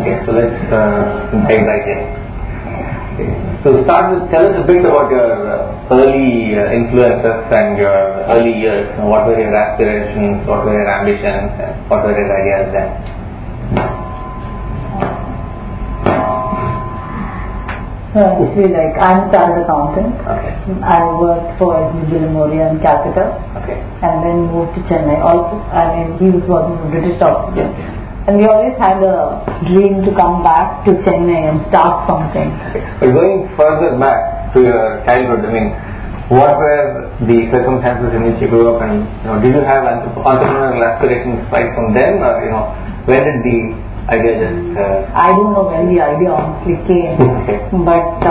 Okay, so let's dive right in. Okay. So start with, tell us a bit about your early influences and your early years. What were your aspirations, what were your ambitions, and what were your ideas then? Actually, like, I'm a chartered accountant. Okay. I worked for SBB Memoria in Calcutta. Okay. And then moved to Chennai. Also, he was working for British Oxygen. And we always had a dream to come back to Chennai and start something. Okay. But going further back to your childhood, I mean, what were the circumstances in which you grew up, and did you have entrepreneurial aspirations right from then, or when did the idea just? I don't know when the idea honestly came, Okay. but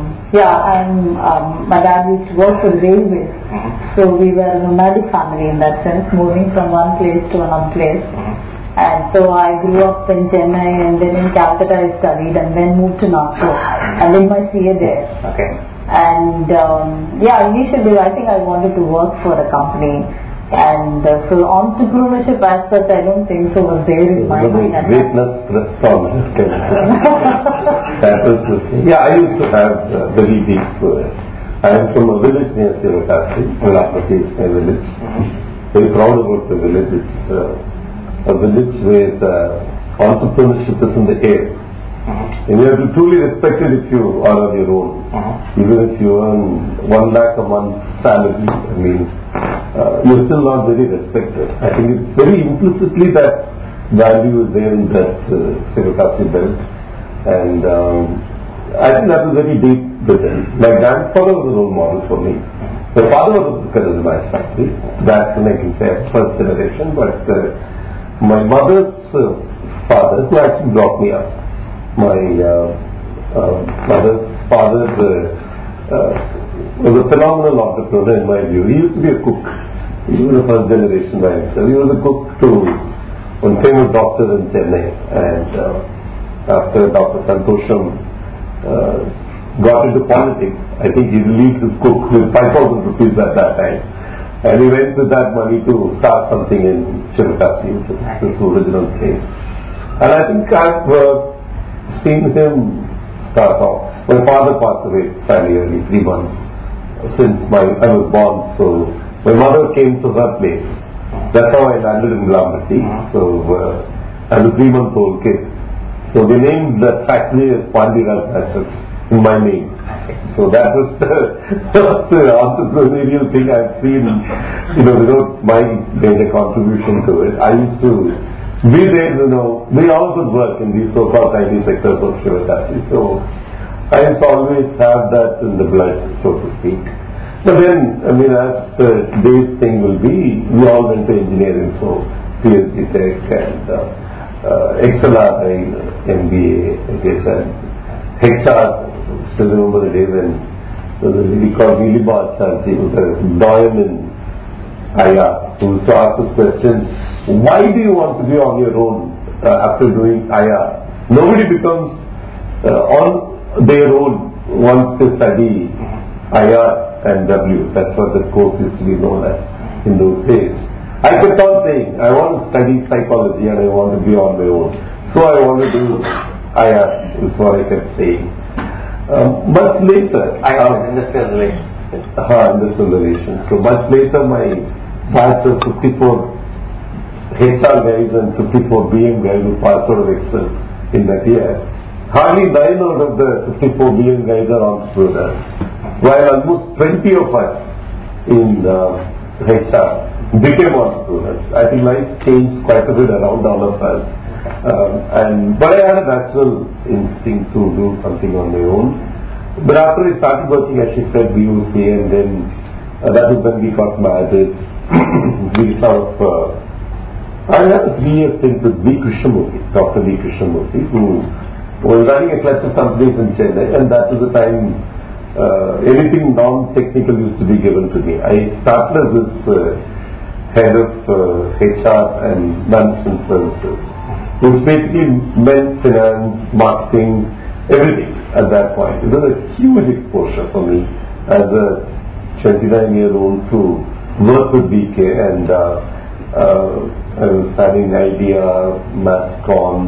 my dad used to work for the railways, so we were a nomadic family in that sense, moving from one place to another place. And so I grew up in Chennai, and then in Calcutta I studied, and then moved to Nagpur and did my CA there. Okay. And initially I think I wanted to work for a company, and so entrepreneurship as such I don't think so was there in my mind. Greatness strong. That was the thing. Yeah, I used to have very deep. I am from a village near Sivakasi, Velapati is my village. Very proud about the village. It's a village where entrepreneurship is in the air. And you have to truly respect it if you are on your own. Even if you earn 1 lakh a month salary, I mean, you're still not very respected. I think it's very implicitly that value is there in that Sivakasi belt. And I think that was very deep within. My grandfather was a role model for me. My father was a worker in my family. That's when I can say first generation, but my mother's father, who actually brought me up, my mother's father was a phenomenal entrepreneur in my view. He used to be a cook. He was a first generation by himself. He was a cook to one famous doctor in Chennai. And after Dr. Santosham got into politics, I think he relieved his cook with 5,000 rupees at that time. And he went with that money to start something in Sivakasi, which is his original place. And I think I've seen him start off. My father passed away fairly early, 3 months since I was born. So my mother came to her place. That's how I landed in Velapati. So I was a 3-month-old kid. So they named that factory as Pandiral Fashions in my name. So that was the entrepreneurial thing I've seen, without my major contribution to it. I used to be there, we all could work in these so-called tiny sectors of Sivakasi. So I used to always have that in the blood, so to speak. But then, as the day's thing will be, we all went to engineering, so PhD Tech and XLR, MBA, and HR. Still remember the day when there was a lady called Nilima Acharji, who was a doyen in IR, who used to ask this question, why do you want to be on your own after doing IR? Nobody becomes on their own once they study IR and W. That's what the course used to be known as in those days. I kept on saying, I want to study psychology and I want to be on my own. So I want to do IR, is what I kept saying. Much later, industrial relations. Industrial relations. So much later, my batch of 54 HR guys and 54 BM guys who passed out of Excel in that year. Hardly 9 out of the 54 BM guys are entrepreneurs, while almost 20 of us in HR became entrepreneurs. I think life changed quite a bit around all of us. But I had a natural instinct to do something on my own. But after I started working, as she said, VOC, and then that was when we got married. We sort of, I had a 3-year stint with V. Krishnamurthy, Dr. V. Krishnamurthy, who was running a clutch of companies in Chennai, and that was the time anything non-technical used to be given to me. I started as this head of HR and management services, which basically meant finance, marketing, everything at that point. It was a huge exposure for me as a 29-year-old to work with BK, and I was having IDEA, MassCon,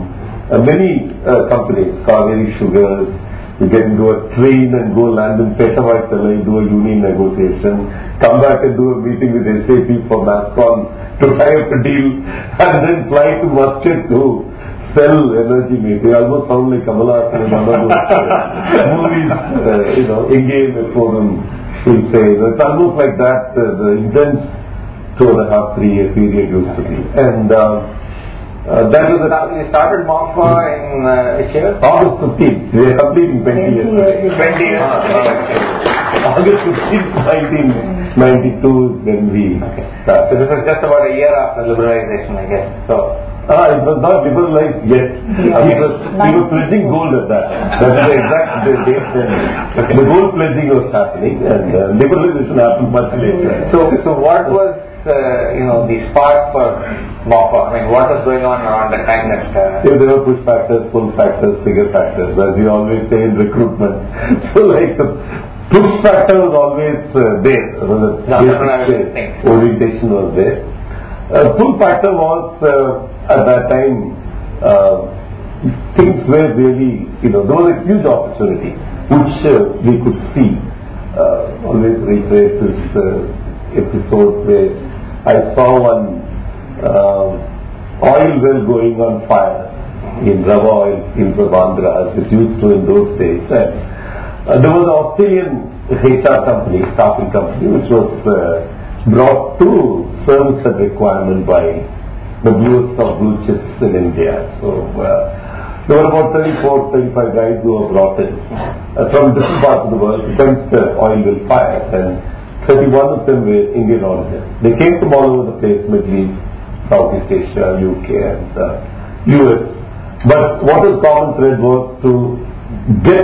many companies, Kaveri Sugars, you get into a train and go land in Petavaitala, do a union negotiation, come back and do a meeting with SAP for MASCON to tie up a deal, and then fly to Muscat to sell energy meat. They almost sound like Kamala Hassan in one of those movies, Engage Forum will say. It's almost like that, the intense 2.5-3 year period used to be. And that was you started MOFA in which year? August 15th. We are completing 20 years. 20 years. August 15th, 1992 is when we started. So this was just about a year after liberalization, I guess. So it was not liberalized yet. We were pledging gold at that. That is the exact date when the gold pledging was happening, and liberalization happened much later. So what was the spark for MOFA? I mean, what was going on around the time that... There were push factors, pull factors, trigger factors, as we always say in recruitment. So like the push factor was always there. The orientation was there. Pull factor was at that time things were really, there was a huge opportunity which we could see. Always reiterate this episode where I saw one oil well going on fire in Rava oil fields of Andhra, as it used to in those days. And there was an Australian HR company, staffing company, which was brought to service that requirement by the bluest of blue chips in India. So there were about 34-35 guys who were brought in from different parts of the world to fence the oil well fires, and 31 of them were Indian origin. They came from all over the place, Middle East, Southeast Asia, UK and US. But what was common thread was to get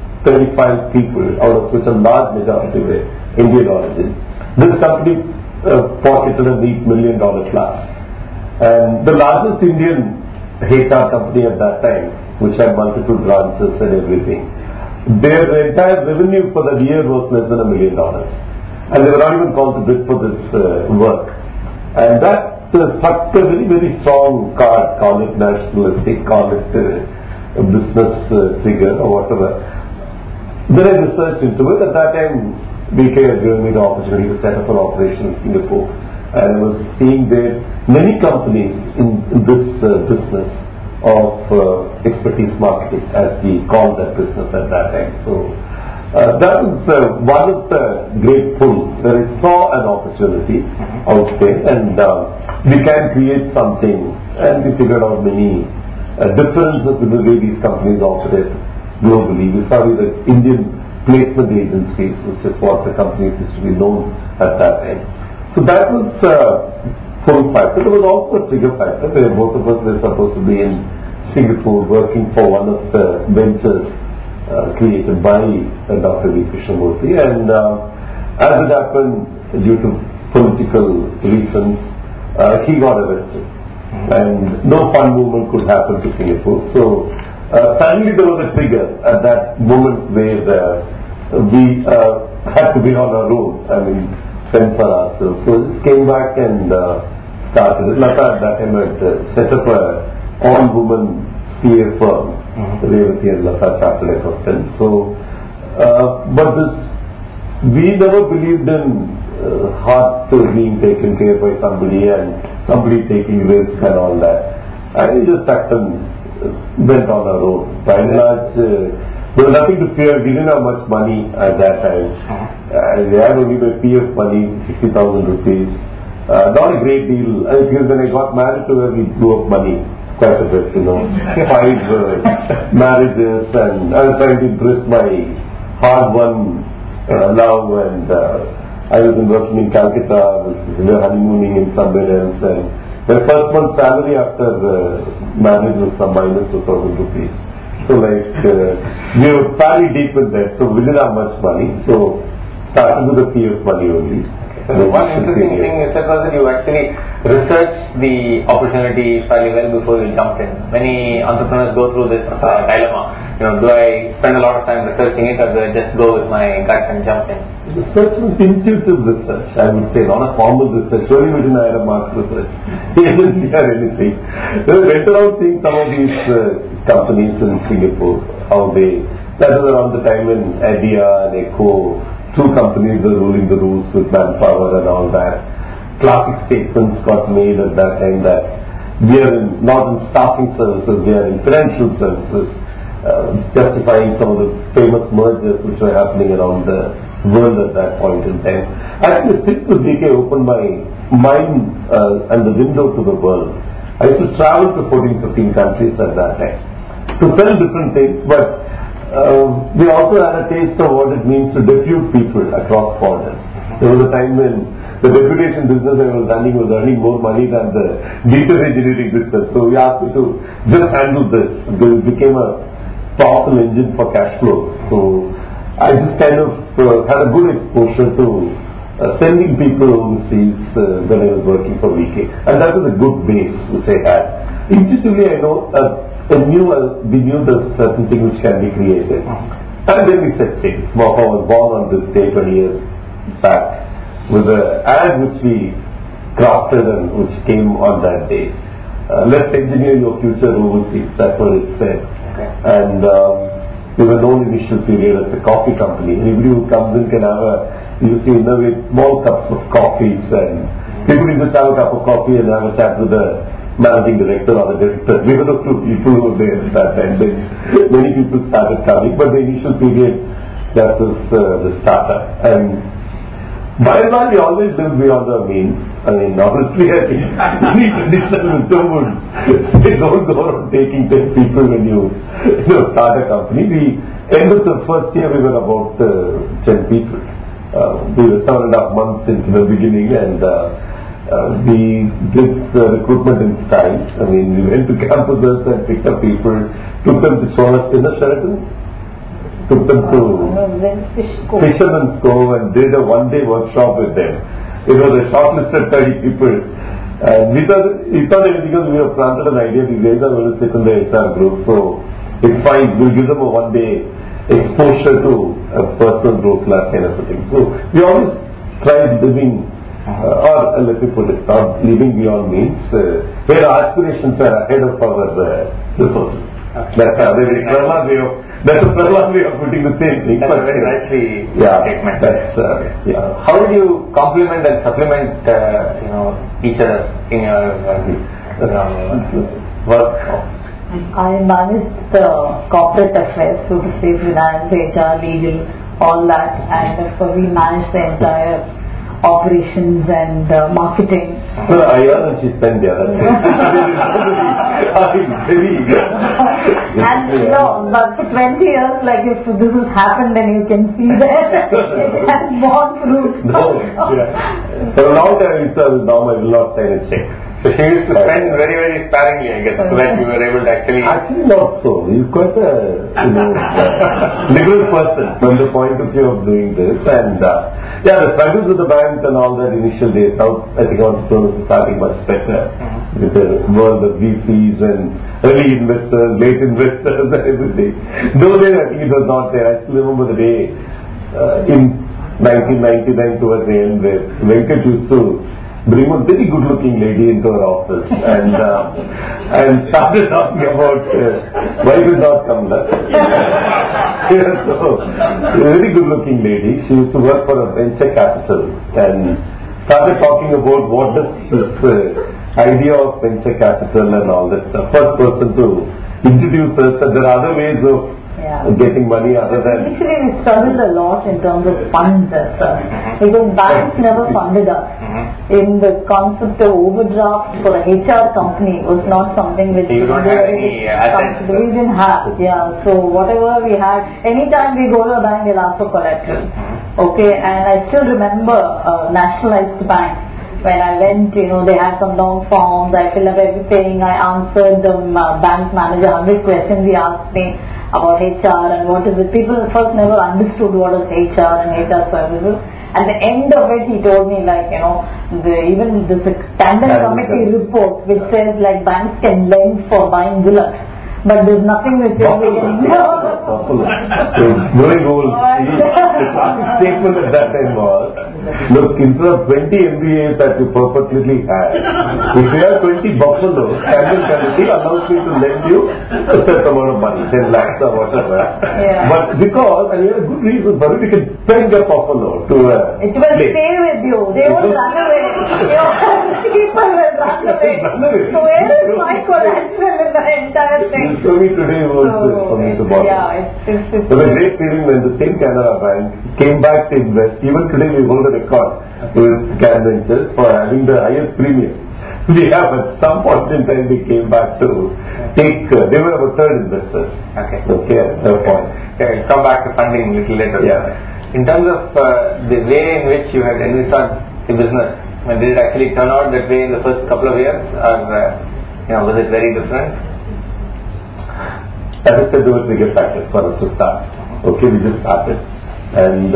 35 people, out of which a large majority were Indian origin. This company pocketed an $8 million class. And the largest Indian HR company at that time, which had multiple branches and everything, their entire revenue for that year was less than $1 million. And they were not even called to bid for this work. And that struck a very, very strong card, call it nationalistic, call it a business figure or whatever. Then I researched into it. At that time, BK had given me the opportunity to set up an operation in Singapore. And I was seeing there many companies in this business of expertise marketing, as we called that business at that time. So that was one of the great pulls where I saw an opportunity out there, and we can create something. And we figured out many differences in the way these companies operate globally. We started the Indian placement agencies, which is what the companies used to be known at that time. So that was pull factor. There was also a trigger factor where both of us were supposed to be in Singapore working for one of the ventures created by Dr. V. Krishnamurthy, and as it happened, due to political reasons, he got arrested, and no fund movement could happen to Singapore. So suddenly there was a trigger at that moment where we had to be on our own. I mean, fend for ourselves. So this came back and started. Lata at that time had set up a all-woman CA firm, Revati and Lata Chartered Accountants. So, but this, we never believed in heart being taken care by somebody and somebody taking risk and all that. And we just stuck and went on our own. By and large, there was nothing to fear. We didn't have much money at that time. We had only my PF money, 60,000 rupees. Not a great deal. Because when I got married to her, we blew up money quite a bit, 5 marriages, and I was trying to impress my hard-won love, and I was working in Calcutta, we were honeymooning in somewhere else, and the first month's salary after marriage was some minus 2,000 rupees. So we were fairly deep in that, so we didn't have much money, so started with the PF money only. So one interesting thing you said was that you actually research the opportunity fairly well before you jump in? Many entrepreneurs go through this dilemma. Do I spend a lot of time researching it, or do I just go with my gut and jump in? Research was intuitive research, I would say, not a formal research. Only we didn't hire a market research agency or anything. We went around seeing some of these companies in Singapore, how they, that was around the time when Idea and Echo, two companies were ruling the rules with manpower and all that. Classic statements got made at that time that we are not in staffing services, we are in financial services, justifying some of the famous mergers which were happening around the world at that point in time. I think the trip with DK opened my mind and the window to the world. I used to travel to 14-15 countries at that time to sell different things, but we also had a taste of what it means to depute people across borders. There was a time when the deputation business I was running was earning more money than the data engineering business. So we asked me to just handle this. It became a powerful engine for cash flows. So I just kind of had a good exposure to sending people overseas when I was working for VK. And that was a good base which I had. Intuitively I know we knew there's certain thing which can be created. And then we set sail. I was born on this day 20 years back with an ad which we crafted and which came on that day. Let's engineer your future overseas. That's what it said. Okay. And we were known in initial period as a coffee company. Anybody who comes in can innovate small cups of coffees, and people can just have a cup of coffee and have a chat with the managing director or the director. We were the two people who were there at that time. Then many people started coming, but the initial period, that was the startup. And by and large, we always live beyond our means. I mean, honestly, I think any traditional wisdom would say don't go around taking 10 people when you start a company. The end of the first year, we were about 10 people. We were 7.5 months into the beginning, and we did recruitment in style. I mean, we went to campuses and picked up people, took them to Cholas in the Sheraton. Took them to Fisherman's Cove and did a one-day workshop with them. It was a shortlisted 30 people. And we thought anything else, we have planted an idea, these guys are going to sit in the HR group, so it's fine, we'll give them a one-day exposure to a personal growth lab kind of a thing. So we always tried living, or let me put it, not living beyond means, where our aspirations are ahead of our resources. That's a very Prahlad way of putting the same thing. That's a very nicely statement. How did you complement and supplement each other in your work? I managed the corporate affairs, so to say, finance, HR, legal, all that, and therefore we managed the entire operations and marketing. No, I earn and she spends the other. And but for 20 years, like if this has happened, then you can see that it has borne fruit. For a long time, I will not sign a check. So she used to spend very, very sparingly, I guess, so that you were able to actually... Actually not so. He's quite a liberal person from the point of view of doing this. And the struggles with the bank and all that initial days, now I think entrepreneurs are starting much better with the world of VCs and early investors, late investors and everything. Those days I think it was not there. I still remember the day in 1999 towards the end where Venkat used to bring a very good looking lady into her office and started talking about why will not come left. So, a very good looking lady. She used to work for a venture capital and started talking about what does this idea of venture capital and all that stuff. First person to introduce us, and there are other ways of getting money other than... Initially we struggled a lot in terms of funds as such, because banks never funded us. In the concept of overdraft for a HR company was not something which you don't have any assets. We didn't have, so whatever we had, anytime we go to a bank they'll ask for collateral. Okay, and I still remember Nationalized Bank. When I went, they had some long forms, I filled up everything, I answered the bank manager 100 questions he asked me about HR and what is it. People first never understood what is HR and HR services. at the end of it, he told me like, even the standard committee report which says like banks can lend for buying bullocks, but there's nothing which says we can. So growing old, the statement at that time was, look, instead of 20 MBAs that you perfectly had, if you have 20 buffaloes, standard committee allows me to lend you a certain amount of money, 10 lakhs or whatever. Yeah. But because, and you have a good reason for it, you can peg a buffalo to a it will stay with you. They won't run away. People will run away. So where is my collateral in the entire thing? So me today was for me to borrow. Yeah, it's It was a great feeling when the same Canara Bank came back to invest. Even today we hold a record with Can Ventures for having the highest premium. We have at some point in time they came back to take, they were our third investors. Okay. Okay, at that point. Okay, come back to funding a little later. Yeah. In terms of the way in which you had envisaged the business, did it actually turn out that way in the first couple of years, or was it very different? As I said, there were bigger factors for us to start. Okay, we just started. And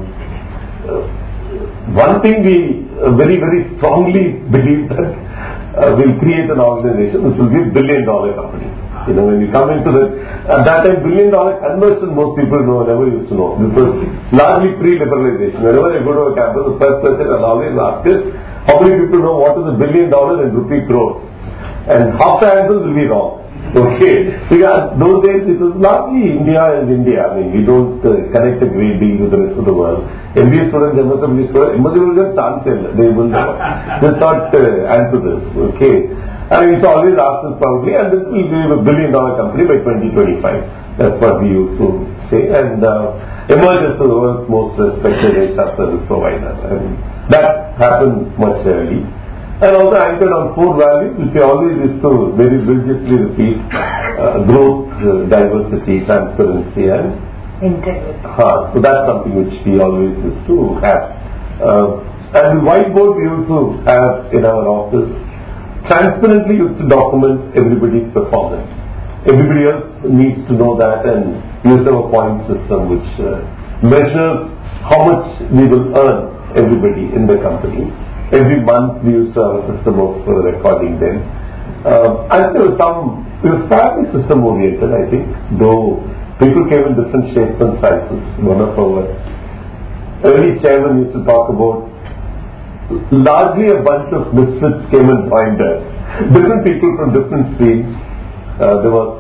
one thing we very, very strongly believe that we'll create an organization which will be $1 billion company. When you come into at that time, $1 billion conversion, most people never used to know. This was largely pre-liberalization. Whenever I go to a campus, the first question I'll always ask is, how many people know what is $1 billion in rupee crores? And half the answers will be wrong. Okay, because those days it was largely India is India. We don't connect a great deal with the rest of the world. MBA students, MSW students, will get chance. They will never. Just not answer this. Okay, we used to always ask this probably, and this will be a $1 billion company by 2025. That's what we used to say, and emerge as the world's most respected HR service provider. And that happened much early. And also anchored on 4 values, which we always used to very religiously repeat: growth, diversity, transparency, and integrity. So that's something which we always used to have. And the whiteboard we used to have in our office transparently used to document everybody's performance. Everybody else needs to know that, and we used to have a point system which measures how much we will earn everybody in the company. Every month we used to have a system of recording them. And there was we were fairly system oriented, I think, though people came in different shapes and sizes. One of our early chairman used to talk about largely a bunch of misfits came and joined us. Different people from different streams. There was,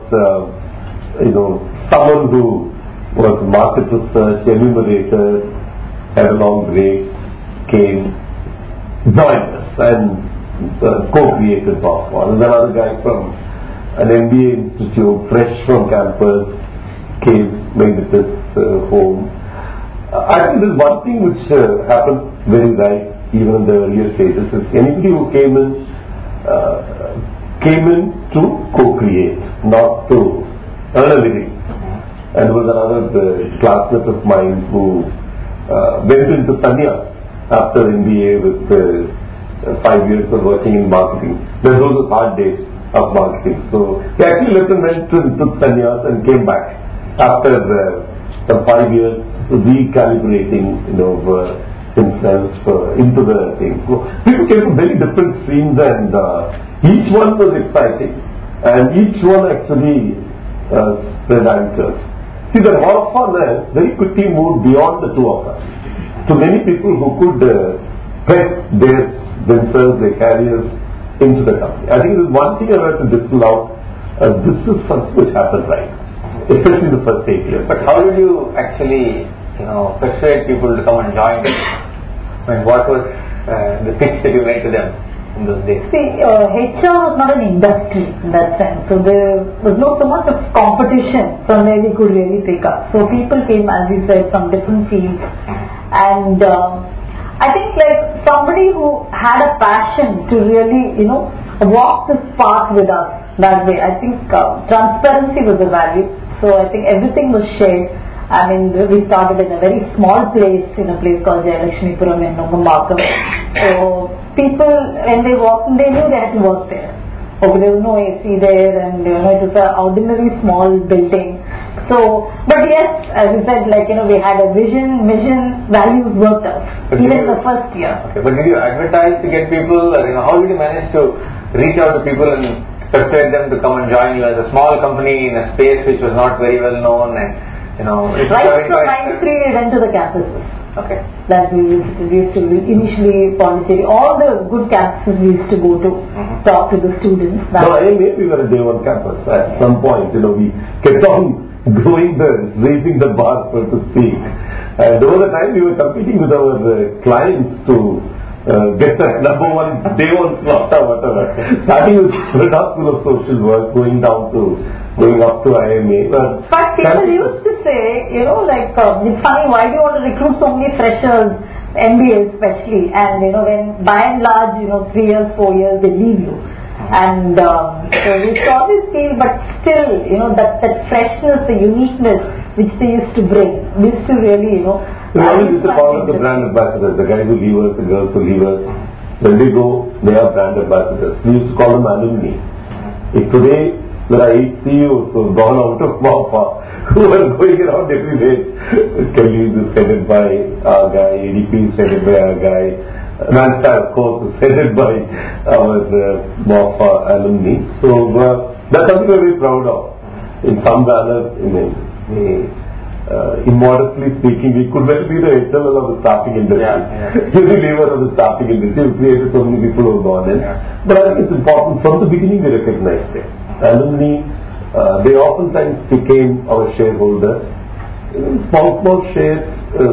someone who was market research, enumerator, had a long break, came, joined us and co-created Bob. There's another guy from an MBA institute, fresh from campus, came, made it his home. I think there's one thing which happened very right, even in the earlier stages, is anybody who came in to co-create, not to earn a living. And there was another classmate of mine who went into sannyas after MBA with 5 years of working in marketing. Those were hard days of marketing. So he actually left and went to took sannyas and came back after some 5 years recalibrating himself into the thing. So people came from very different streams, and each one was exciting, and each one actually spread anchors. See, the work for us very quickly moved beyond the two of us to many people who could peg themselves, their careers into the company. I think there's one thing I have to distill out. This is something which happened right, especially in the first 8 years. But how did you actually, persuade people to come and join? What was the pitch that you made to them in those days? See, HR was not an industry in that sense, so there was not so much of competition from where we could really pick up. So people came, as we said, from different fields, and I think like somebody who had a passion to really, walk this path with us that way. I think transparency was a value. So I think everything was shared. I mean, we started in a very small place, in a place called Jayalakshmipuram in Nogambakam. So people, when they walked in, they knew they had to work there. Okay, there was no AC there, and it was an ordinary small building. So, but yes, as you said, like, we had a vision, mission, values worked out. But even the first year. Okay, but did you advertise to get people, or, how did you manage to reach out to people and persuade them to come and join you as a small company in a space which was not very well known and, Right from 93 we went to the campuses. Okay. That we used to initially Pondicherry, all the good campuses we used to go to talk to the students. No, IMA we were a day one campus. At some point, we kept on raising the bar, so to speak. And over the time we were competing with our clients to get that number one, day one slot or whatever. Starting with Radha School of Social Work, going up to IMA. But people used to say, it's funny, why do you want to recruit so many freshers, MBA especially, and when by and large, 3 years, 4 years, they leave you. And so we saw this feel, but still, that freshness, the uniqueness which they used to bring, we used to really, We always used to call them the brand ambassadors, the guys who leave us, the girls who leave us. When they go, they are brand ambassadors. We used to call them alumni. If today there are 8 CEOs who have gone out of MAPA, who are going around everywhere. Kelly is headed by our guy, ADP is headed by our guy, Nanstar, of course, is headed by our MAPA alumni. So that's something we're very proud of. In some manner, immodestly speaking, we could well be the HLL of the staffing industry. Unilever of the staffing industry. We created so many people who have gone in. But I think it's important, from the beginning we recognized it. Alumni, they oftentimes became our shareholders. Small shares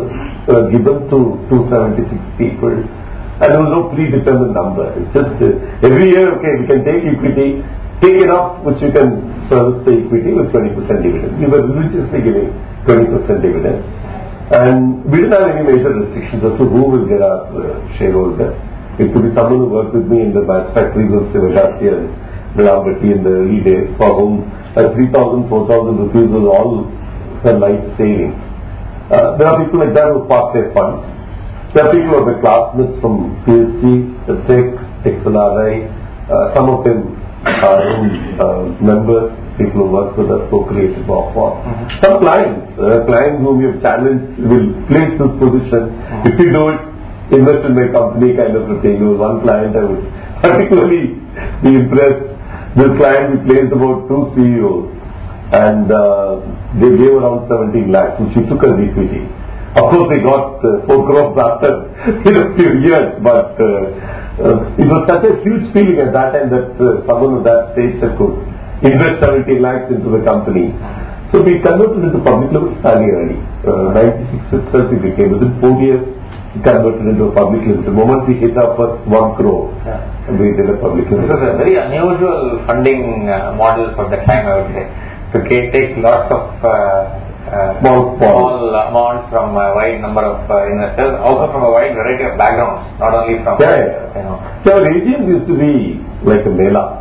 given to 276 people. And there was no predetermined number. It's just every year, we can take equity, take enough which you can service the equity with 20% dividend. We were religiously giving 20% dividend. And we didn't have any major restrictions as to who will get our shareholder. It could be someone who worked with me in the batch factories of Sivagasi and Vilambati in the early days, for whom 3,000, 4,000 rupees was all their life savings. There are people like that who park their funds. There are people who are the classmates from PhD, Tech, XLRI, some of them are members, people who work with us, co-created MAPA. Some clients whom we have challenged will place this position. If you do it, invest in my company kind of a thing. There was one client I would particularly be impressed. This client, we placed about 2 CEOs and they gave around 17 lakhs, which we took as equity. Of course, they got 4 crores after a few years, but it was such a huge feeling at that time that someone of that stature could invest 17 lakhs into the company. So we converted into public limited fairly early. 96 itself we became, within 4 years, we converted into a public limited. The moment we hit our first 1 crore, we did a public limited. This was a very unusual funding model for that time, I would say. To take lots of small amounts from a wide number of investors, also from a wide variety of backgrounds, not only from So our AGMs used to be like a mela.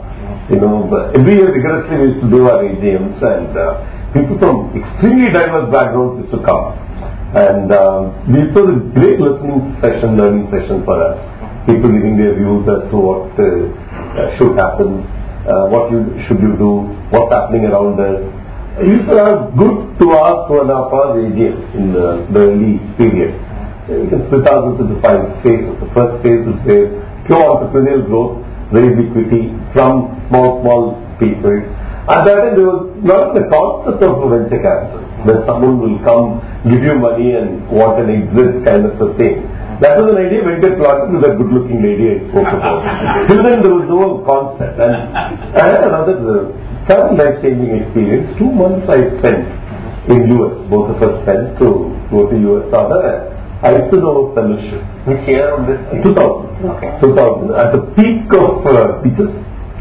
Every year rigorously we used to do our AGMs, and people from extremely diverse backgrounds used to come. And it was a great learning session for us. People giving their views as to what should happen, what should you do, what's happening around us. It used to have good 2 hours, 2.5 hours AGM in the early period. You can split out into the 5 phases. The first phase is where pure entrepreneurial growth, raise equity from small people. At that time, there was not the concept of venture capital, that someone will come, give you money and want an exit kind of a thing. That was an idea when they plotted with that good-looking lady I spoke about. Till then, there was no concept. And I had another life-changing experience. 2 months I spent in US. Both of us spent to go to US on a ISO fellowship. Which year was this? 2000. Okay. 2000. At the peak of teachers.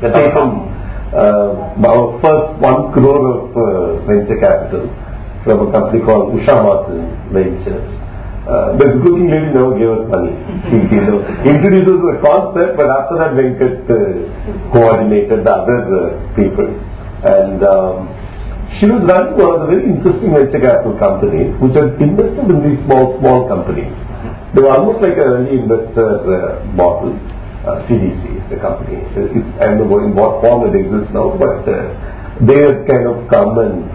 Our first 1 crore of venture capital from a company called Usha Martin Ventures. The good-looking lady never gave us money. She introduced us the concept, but after that Venkat coordinated the other people. And she was running one of the very interesting venture capital companies which had invested in these small companies. They were almost like an early investor model. CDC is the company. I don't know in what form it exists now, but they had kind of come and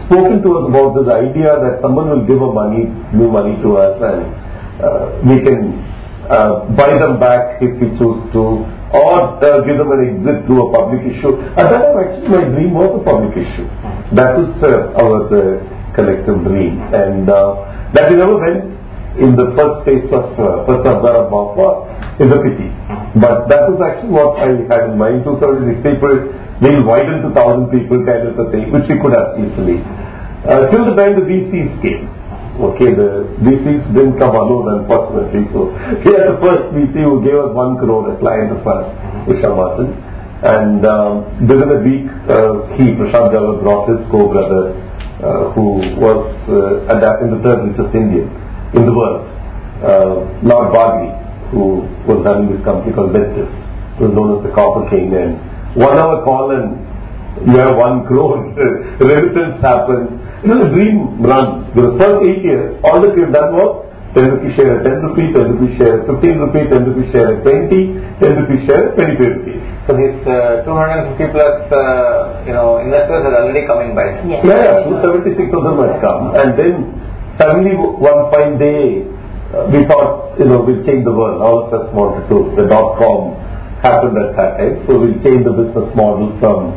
spoken to us about this idea that someone will give new money to us, and we can buy them back if we choose to, or give them an exit through a public issue. At that time, actually, my dream was a public issue. That was our collective dream, and that we never went in the first phase of first Avatar of Bhopal is a pity. But that was actually what I had in mind. 276 people, we'll widen to 1,000 people kind of a thing, which we could have easily. Till the time the VCs came. Okay, the VCs didn't come alone, unfortunately. So we had the first VC who gave us 1 crore, a client of ours, Usha Martin. And within a week, Prashant Jawar, brought his co-brother, who was at that time the third richest Indian in the world, Lord Bagri, who was running this company called Ventus, who was known as the Copper King. And 1 hour call and you have 1 crore remittance happened. It was a dream run. The first 8 years, all that we have done was 10 rupee share at 10 rupee, 10 rupee share at 15 rupee, 10 rupee share at 20, 10 rupee share at 25 rupees. So these 250 plus investors are already coming by. Yes. Yeah, 276 of them had come, and then suddenly one fine day we thought, we'll change the world. All of us wanted to. The .com happened at that time, so we'll change the business model from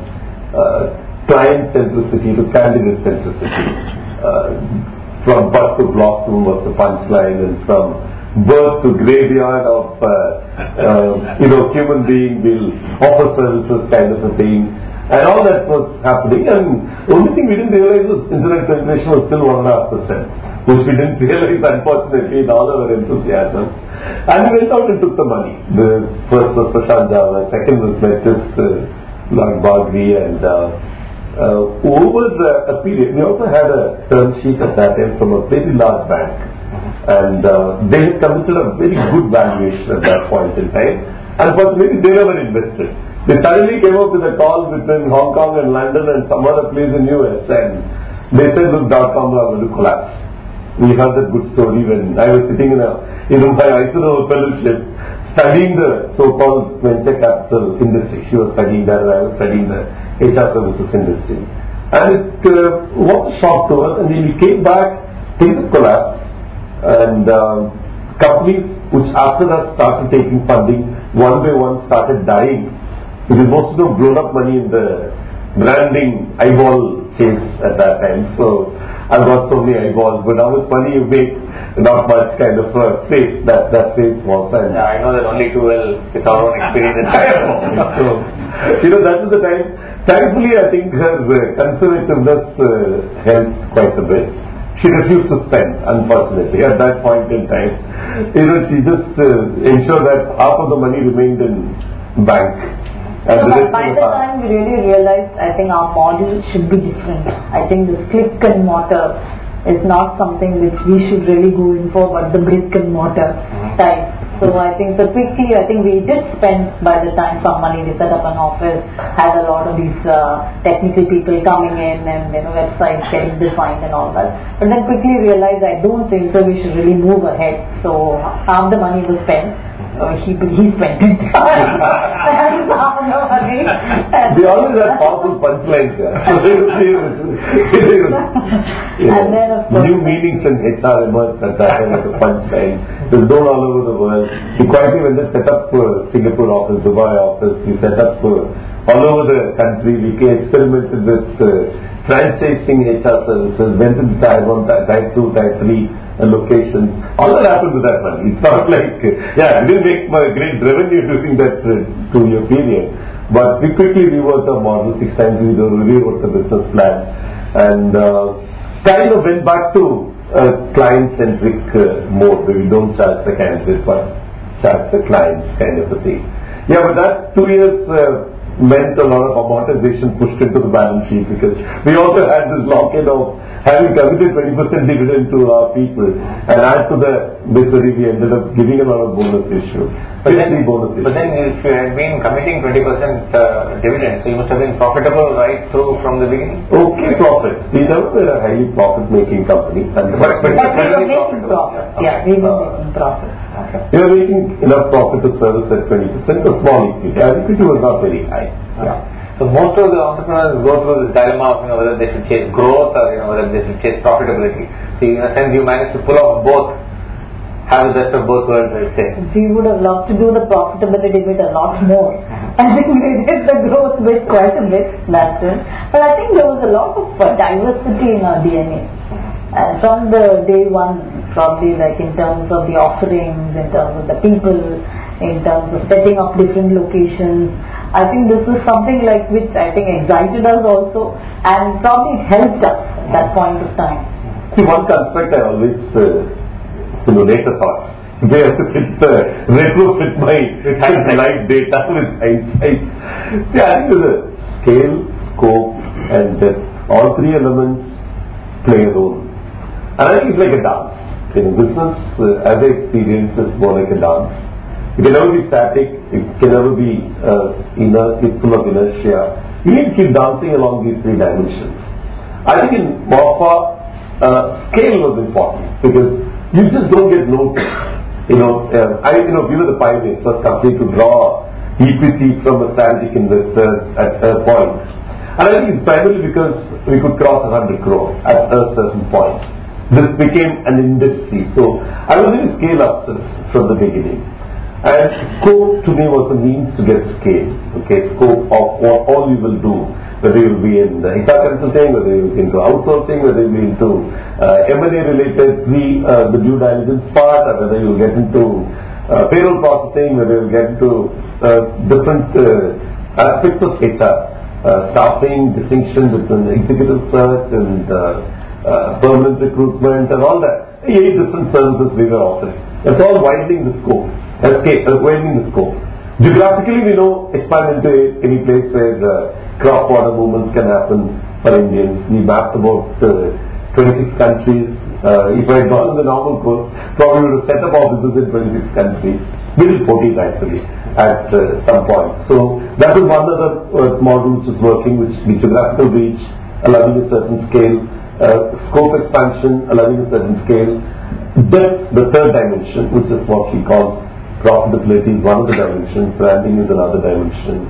client centricity to candidate centricity. From birth to blossom was the punchline, and from birth to graveyard of human being will offer services kind of a thing. And all that was happening, and the only thing we didn't realize was internet penetration was still 1.5%, which we didn't realize, unfortunately, in all our enthusiasm. And we went out and took the money. The first was Prashant Jawar, second was Methodist Lord Bagri, and over a period, we also had a term sheet at that time from a very large bank, and they had committed a very good valuation at that point in time. Unfortunately, they never invested. They suddenly came up with a call between Hong Kong and London and some other place in US, and they said, look, .com are going to collapse. We heard that good story when I was sitting in my ISRO fellowship studying the so-called venture capital industry. She was studying that, and I was studying the HR services industry. And it was a shock to us, and when we came back, things had collapsed, and companies which after us started taking funding, one by one started dying. Because most of them blown up money in the branding eyeball chase at that time. So I've got so many eyeballs, but how much money you make, not much kind of face that face was. And I know that only too well with our own experience. So, that was the time. Thankfully, I think her conservativeness helped quite a bit. She refused to spend, unfortunately, at that point in time. She just ensured that half of the money remained in bank. So by the time we really realized, I think our model should be different. I think this click and mortar is not something which we should really go in for, but the brick and mortar type. So I think quickly, I think we did spend by the time some money. We set up an office, had a lot of these technical people coming in, and websites getting designed and all that. But then quickly realized I don't think so. We should really move ahead. So half the money was spent. He spent it. They always have powerful punchlines. And then of course, new meanings in HR emerged at that time as a punchline. There's known all over the world. We quietly went and set up Singapore office, Dubai office. We set up all over the country. We experimented with franchising HR services. Went into Type 1, Type 2, Type 3. Locations. All that happened with that money. It's not like, we didn't make great revenue during that 2-year period. But we quickly reworked our model. 6 times we rewrote the business plan. And kind of went back to a client-centric mode where we don't charge the candidate but charge the clients kind of a thing. Yeah, but that 2 years meant a lot of amortization pushed into the balance sheet, because we also had this lock-in of having committed 20% dividend to our people, and add to the misery we ended up giving a lot of bonus issue. But then if you had been committing 20% dividend, so you must have been profitable right through from the beginning? Okay, profit. We never were a highly profit-making company. But we were making profit. Yeah, we were making profit. Okay. We were making enough profit to service at 20%, a small equity. Our equity was not very high. Yeah. So most of the entrepreneurs go through this dilemma of whether they should chase growth or whether they should chase profitability. So in a sense, you managed to pull off both, have the best of both worlds, I would say. We would have loved to do the profitability bit a lot more. I think we did the growth bit quite a bit, that's it. But I think there was a lot of diversity in our DNA. And from the day one, probably like in terms of the offerings, in terms of the people, in terms of setting up different locations, I think this is something like which I think excited us also and probably helped us at that point of time. See, one construct I always later thought, they have to retrofit my live data with hindsight. See, I think there's a scale, scope and depth. All three elements play a role. And I think it's like a dance. In business, as I experience, it's more like a dance. It can never be static, it can never be full of inertia. You need to keep dancing along these three dimensions. I think in Morpha, scale was important because you just don't get noticed. We were the pioneers, first company to draw equity from a strategic investor at a point. And I think it's primarily because we could cross 100 crore at a certain point. This became an industry. So I was really scale obsessed from the beginning. And scope to me was a means to get scale. Okay, scope of what all you will do. Whether you will be in HR consulting, whether you will be into outsourcing, whether you will be into M&A related the due diligence part, or whether you will get into payroll processing, whether you will get into different aspects of HR, staffing, distinction between executive search and permanent recruitment and all that. 8 different services we were offering. It's all widening the scope. Widening the scope. Geographically, we know expand into any place where cross-border movements can happen for Indians. We mapped about 26 countries. If I had gone on the normal course, probably would have set up offices in 26 countries. We did 14 actually at some point. So that was one other model which is working, which the geographical reach, allowing a certain scale, scope expansion, allowing a certain scale. Depth, the third dimension, which is what she calls profitability, is one of the dimensions, branding is another dimension.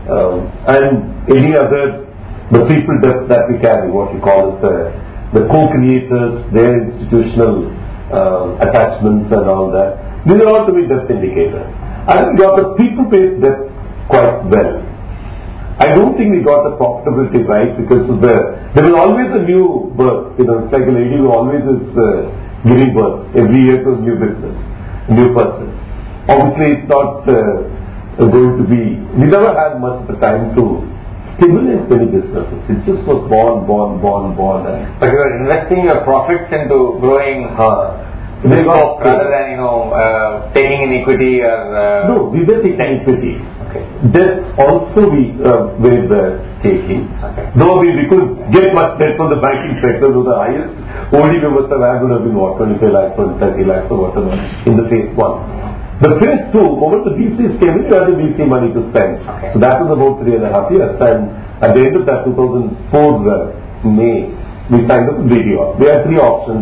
And any other, the people depth that we carry, what you call it, the co-creators, their institutional attachments and all that. These are all to be depth indicators. I think we got the people-based depth quite well. I don't think we got the profitability right because there was always a new birth. It's like a lady who always is giving birth every year to a new business, a new person. Obviously, it's not going to be. We never had much of the time to stimulate many businesses. It just was born. But you are investing your profits into growing scope rather than taking in equity or. No, we were taking equity. Okay. Debt also we were taking. Okay. Though we couldn't get much debt from the banking sector, though the highest only we must have had would have been 25 lakhs or 30 lakhs or whatever in the phase 1. The phase 2, moment the VCs came in, we had the VC money to spend. Okay. So that was about 3.5 years. And at the end of that 2004 May, we signed up with BDO. We had 3 options.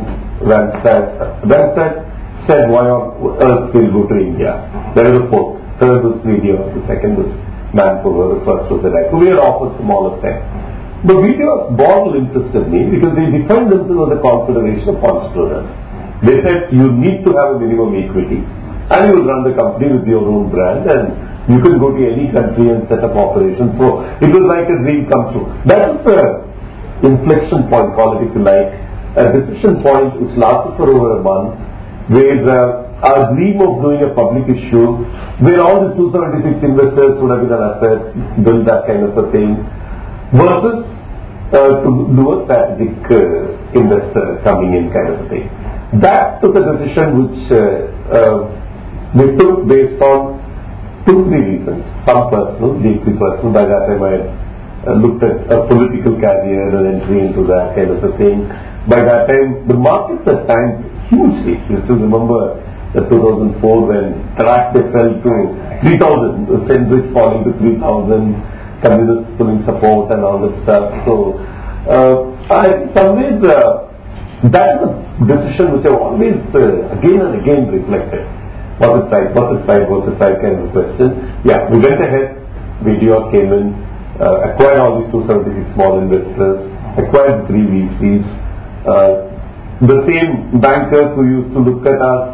Randstad said, why on earth will go to India? There was a 4th. Third was video, the second was Manpower, the first was Electro. We had offers from all of them. But video's model interested me because they defined themselves as a confederation of entrepreneurs. They said you need to have a minimum equity and you will run the company with your own brand and you can go to any country and set up operations. So it was like a dream come true. That was the inflection point, call it if you like, a decision point which lasted for over a month where our dream of doing a public issue where all these 276 investors would have been an asset, build that kind of a thing, versus to do a strategic investor coming in kind of a thing. That was a decision which we took based on 2-3 reasons. Some personal, deeply personal. By that time I had looked at a political career and entry into that kind of a thing. By that time the markets had tanked hugely. You still remember 2004 when Track fell to 3,000, Sendrich falling to 3,000, communists pulling support and all that stuff. So, in some ways, that is a decision which I've always again and again reflected. What's it right kind of a question. Yeah, we went ahead, video came in, acquired all these 276 small investors, acquired 3 VCs. The same bankers who used to look at us,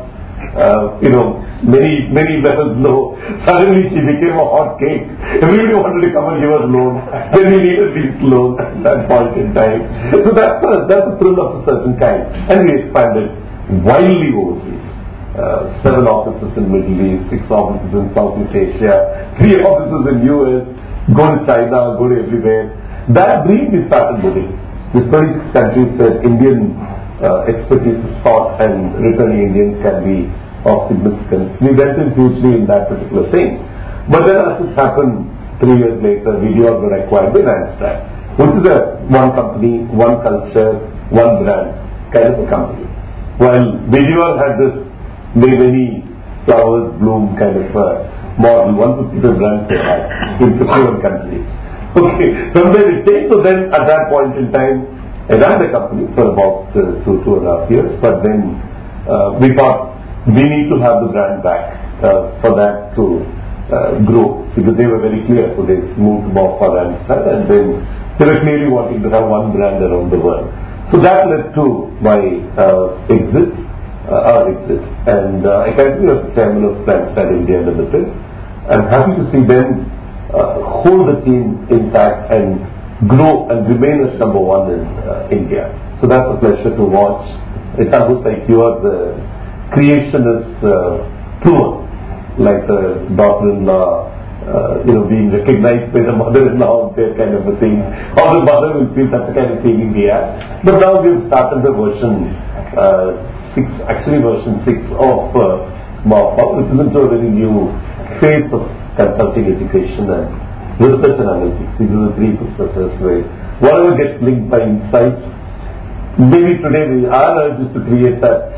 many levels low, suddenly she became a hot cake. Everybody wanted to come and give us loan. Then we needed these loans at that point in time. So that's a thrill of a certain kind. And we expanded wildly overseas. 7 offices in Middle East, 6 offices in Southeast Asia, 3 offices in US, go to China, go to everywhere. That dream we started building. These 26 countries said Indian expertise is sought and returning Indians can be of significance. We went in hugely in that particular thing. But then as it happened 3 years later, VDR got acquired by Randstad, which is a one company, one culture, one brand kind of a company. While VDR had this many flowers bloom kind of a model, 150 brands they had in 51 countries. Okay, from there it changed. So then at that point in time, I ran the company for about 2.5 years, but then we thought we need to have the brand back for that to grow, because they were very clear. So they moved to Mappa Randstad, and then they were clearly wanting to have one brand around the world. So that led to my exit, our exit, and I continue as the chairman of Randstad India Limited. I'm happy to see them hold the team intact and grow and remain as number 1 in India. So that's a pleasure to watch. It's almost like you are the creationist proven, like the daughter-in-law, being recognized by the mother-in-law, that kind of a thing. Or the mother will feel that's the kind of thing India. But now we've started the version 6, actually version 6 of Mappa, which is into a very new phase of consulting education and research and analytics. These are the 3 businesses where whatever gets linked by insights. Maybe today our urge is to create that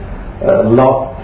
lost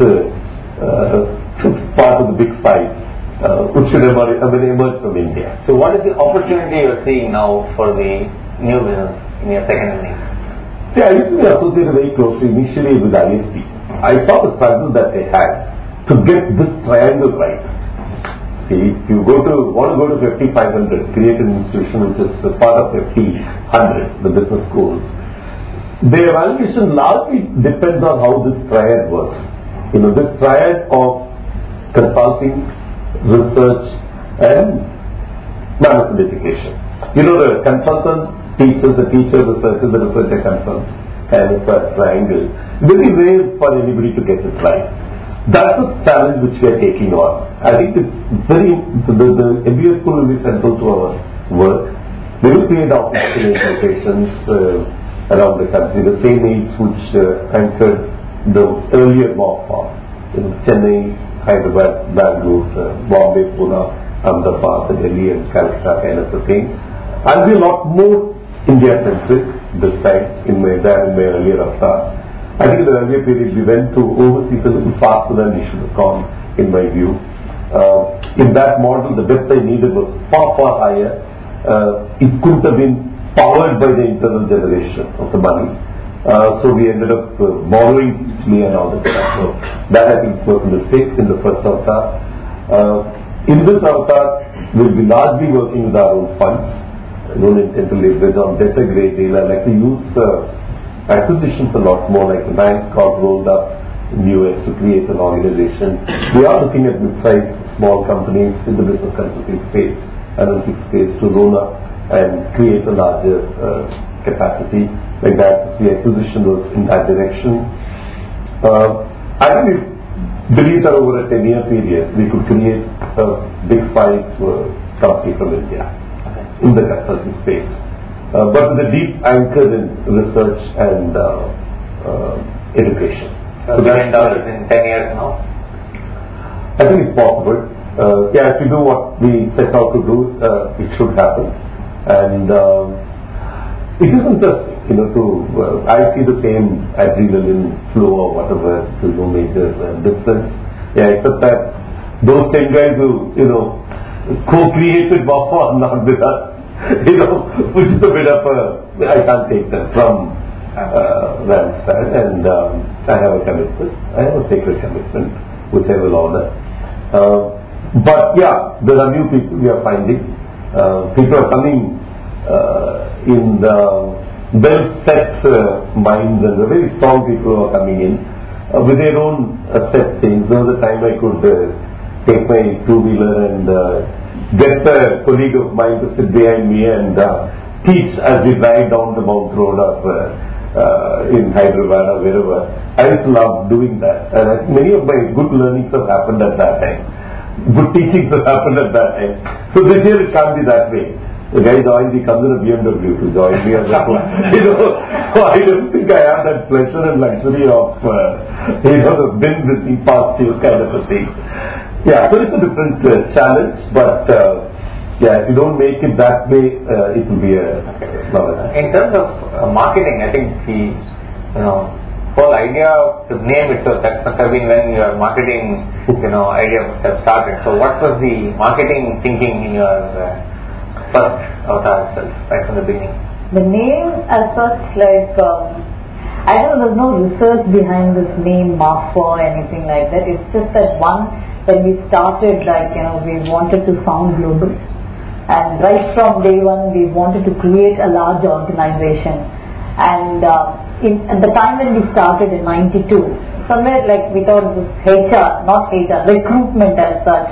part of the big 5, which should emerge from India. So what is the opportunity you are seeing now for the new business in your second innings? See, I used to be associated very closely initially with ISP. I saw the struggle that they had to get this triangle right. See, if you want to go to 5,500, create an institution which is part of 5,100, the business schools, the evaluation largely depends on how this triad works. This triad of consulting, research, and management education. The consultant teaches, the teacher researches, the researcher consults, kind of a triangle. Very rare for anybody to get it right. That's the challenge which we are taking on. I think it's the MBA school will be central to our work. They will create offices in locations around the country, the same age which anchored the earlier Mappa in Chennai, Hyderabad, Bangalore, Bombay, Pune, Ahmedabad, Delhi and Calcutta kind of a thing. I'll be a lot more India-centric this time than in my earlier avatar. I think in the earlier period we went to overseas a little faster than we should have gone, in my view. In that model, the depth I needed was far, far higher. It couldn't have been powered by the internal generation of the money. So we ended up borrowing hugely and all that stuff. So that I think was a mistake in the first avatar. In this avatar, we'll be largely working with our own funds. I don't intend to leverage on debt a great deal. I like to use acquisitions a lot more, like the bank got rolled up in the US to create an organization. We are looking at mid-sized small companies in the business consulting space, analytics space, to roll up and create a larger capacity. Like that, the acquisition was in that direction. I think we believe that over a 10-year period, we could create a big 5 company from India in the consulting space. But with a deep anchor in research and education. So $1 billion in 10 years now? I think it's possible. If we do what we set out to do, it should happen. And it isn't just, I see the same adrenaline flow or whatever, there's no major difference. Except that those 10 guys who, co-created Mappa are not with us. Which is a bit of I can't take that from Randstad, and I have a commitment. I have a sacred commitment, which I will honor. But there are new people we are finding. People are coming in the well-set minds, and the very strong people who are coming in with their own set things. There was a time I could take my two-wheeler and get a colleague of mine to sit behind me and teach as we drive down the Mount Road of in Hyderabad or wherever. I used to love doing that, and I think many of my good learnings have happened at that time. Good teachings have happened at that time. So this year it can't be that way. The guy joined, he comes in a BMW to join me as a so I don't think I have that pleasure and luxury of the bin missing past you kind of a thing. Yeah, so it's a different challenge, but if you don't make it that way, it will be a In terms of marketing, I think the whole idea of the name itself, that must have been when your marketing idea must have started. So what was the marketing thinking in your first avatar itself, right from the beginning? The name as such, I don't know, there's no research behind this name, Marfa or anything like that. It's just that when we started, we wanted to sound global. And right from day one, we wanted to create a large organization. And at the time when we started in 92, somewhere we thought it was recruitment as such.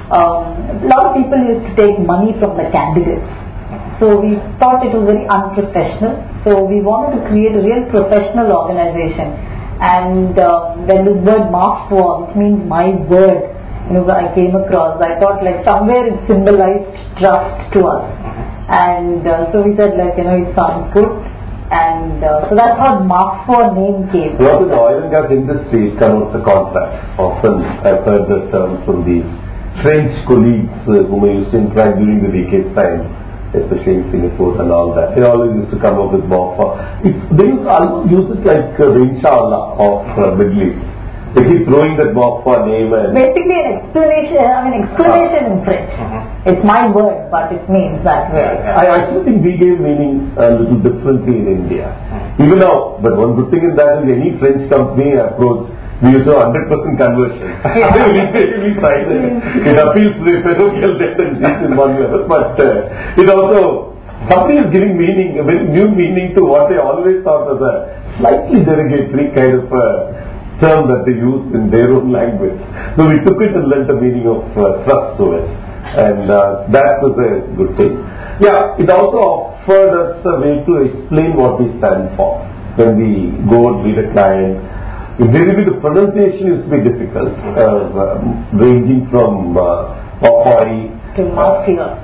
A lot of people used to take money from the candidates. So we thought it was very unprofessional. So we wanted to create a real professional organization. And when this word Marfa, which means my word, I came across, I thought somewhere it symbolized trust to us. And so we said it sounds good. And so that's how Marfa name came. Well, in the oil and gas industry, it connotes a contract. Often I've heard this term from these French colleagues whom I used to interact during the decades time, especially in Singapore and all that. They always used to come up with Marfa. They used to almost use it like the Inshallah of Middle East. They keep throwing that Marfa name and... Basically an exclamation in French. It's my word, but it means that way. I actually think we gave meaning a little differently in India. Even now, but one good thing in that is any French company approach, we use a 100% conversion. we try that. It appeals to the parochial tendencies in one level, but it also... Something is giving meaning, a very new meaning to what they always thought was a slightly derogatory kind of term that they used in their own language. So we took it and lent a meaning of trust to it. And that was a good thing. Yeah, it also offered us a way to explain what we stand for. When we go and meet a client, maybe the pronunciation used to be difficult, ranging from Popeye to Mafia.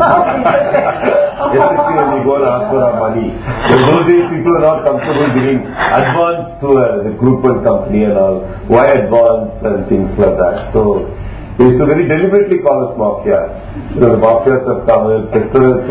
Especially when we go and ask for our money. In those days, people are not comfortable giving advance to a recruitment company and all. Why advance and things like that. So they used to very deliberately call us mafias. The mafias have come and festivals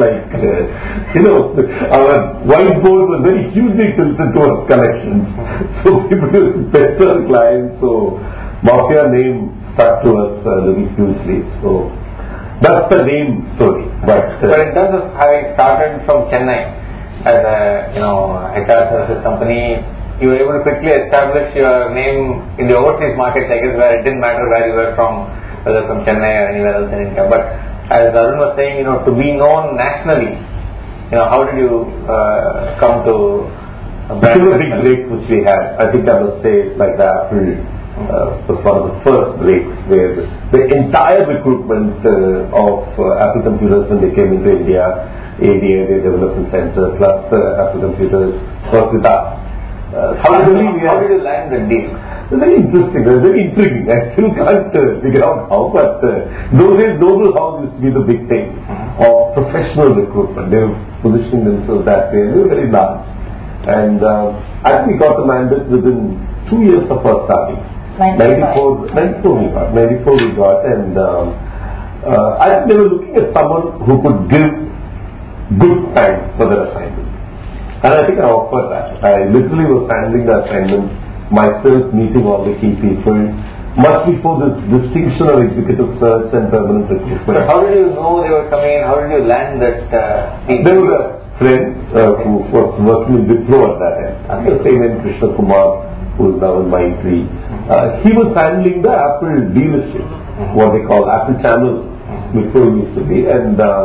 our whiteboard was very hugely tilted towards collections. So people used to pester clients. So mafia name stuck to us a little hugely. So that's the name story. But in terms of having started from Chennai as a HR services company, you were able to quickly establish your name in the overseas markets, I guess, where it didn't matter where you were from, whether from Chennai or anywhere else in India. But as Arun was saying, to be known nationally, how did you come to This is a big break which we had. I think I must say it's like the Apple was one of the first breaks where the entire recruitment of Apple computers when they came into India, ADA, the Development Center, plus Apple computers was with us. How did you land the deal? It's very interesting, very intriguing. I still can't figure out how, but those days Noble House used to be the big thing of professional recruitment. They were positioning themselves that way, and they were very large. And I think we got the mandate within 2 years of our starting. 94 we got, and I think they were looking at someone who could give good time for their assignment. And I think I offered that. I literally was handling the assignment myself, meeting all the key people, much before this distinction of executive search and permanent recruitment. But how did you know they were coming in? How did you land that team? There was a friend who was working in Wipro at that time. I think the same name, Krishna Kumar, who is now in Mindtree. He was handling the Apple dealership, what they call Apple Channel, Wipro used to be, and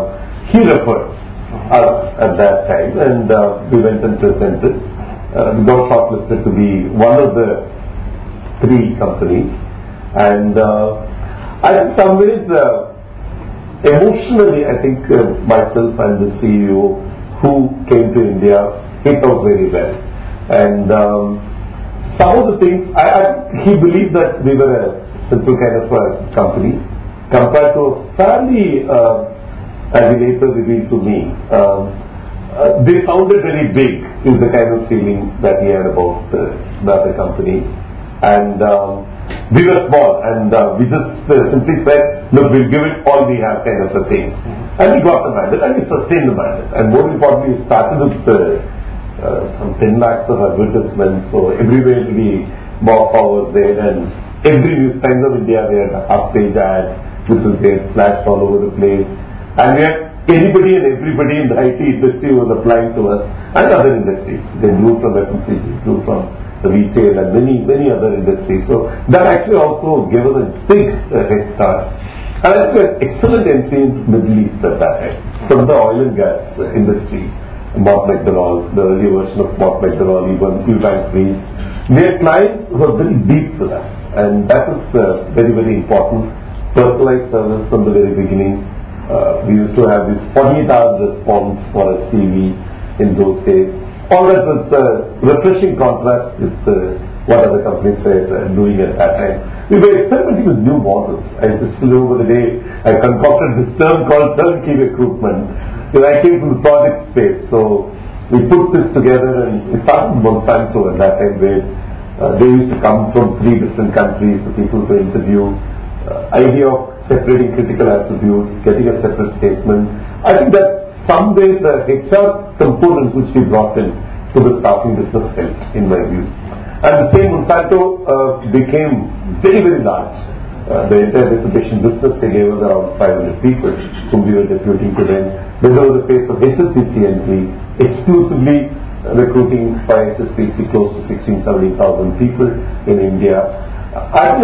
he referred us at that time, and we went and presented. We got shortlisted to be one of the 3 companies, and in some ways, emotionally, I think myself and the CEO who came to India hit out very well. And some of the things, he believed that we were a simple kind of a company compared to a fairly, as he later revealed to me, they sounded very big is the kind of feeling that he had about the other companies. And we were small, and we just simply said, look, we'll give it all we have, kind of a thing. And we got the mandate, and we sustained the mandate. And more importantly, we started with some 10 lakhs of advertisements, so everywhere we mock was there, and every News Times of India we had a half-page ad, which was there, flashed all over the place. And we had anybody and everybody in the IT industry was applying to us, and other industries. They grew from FMCG, grew from retail and many other industries. So that actually also gave us a big head start. And I think an excellent entry in the Middle East at that time, from the oil and gas industry. Mott MacDonald, the early version of Mott MacDonald, even Eubank Rees. Their clients were very deep with us, and that was very, very important. Personalized service from the very beginning. We used to have this 48-hour response for a CV in those days. All that was refreshing contrast with what other companies were doing at that time. We were experimenting with new models. I still remember the day I concocted this term called turnkey recruitment. I came from the project space, so we put this together, and we started Monsanto at that time, where they used to come from 3 different countries, the people to interview. Idea of separating critical attributes, getting a separate statement. I think that someday the HR component which we brought in to the staffing business helped, in my view. And the same Monsanto became very, very large. The entire reputation business, they gave us around 500 people whom we were deputing to them. Then there was a phase of HSBC entry, exclusively recruiting by HSBC close to 16,000-17,000 people in India. And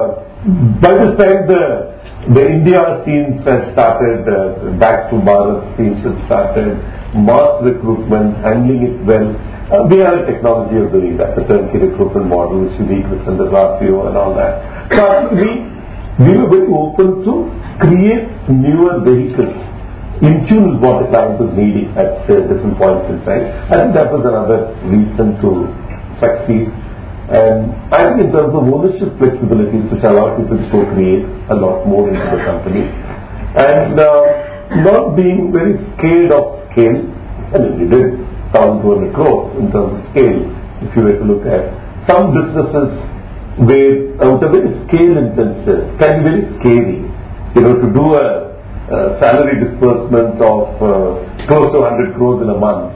by this time the India scenes had started, back to Bharat scenes had started, mass recruitment, handling it well. We had a technology of doing that, the turnkey recruitment model, which we listened to RPO and all that. So we were very open to create newer vehicles in tune with what the client was needing at different points in time. I think that was another reason to succeed. And I think in terms of ownership flexibilities, which allowed us to co-create a lot more into the company, and not being very scared of scale. I mean, we did 1,200 crores in terms of scale. If you were to look at some businesses where which are very scale intensive, can be very scary. To do a salary disbursement of close to 100 crores in a month.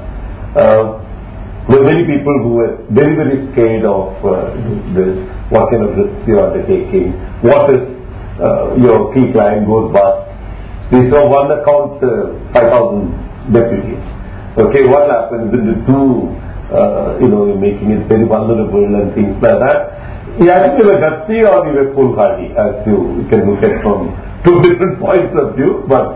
There were many people who were very, very scared of this, what kind of risks you are undertaking, what if your key client goes bust. We saw one account, 5,000 deputies. Okay, what happens in the two, you're making it very vulnerable and things like that. You either were gutsy or you were foolhardy, as you can look at from 2 different points of view, but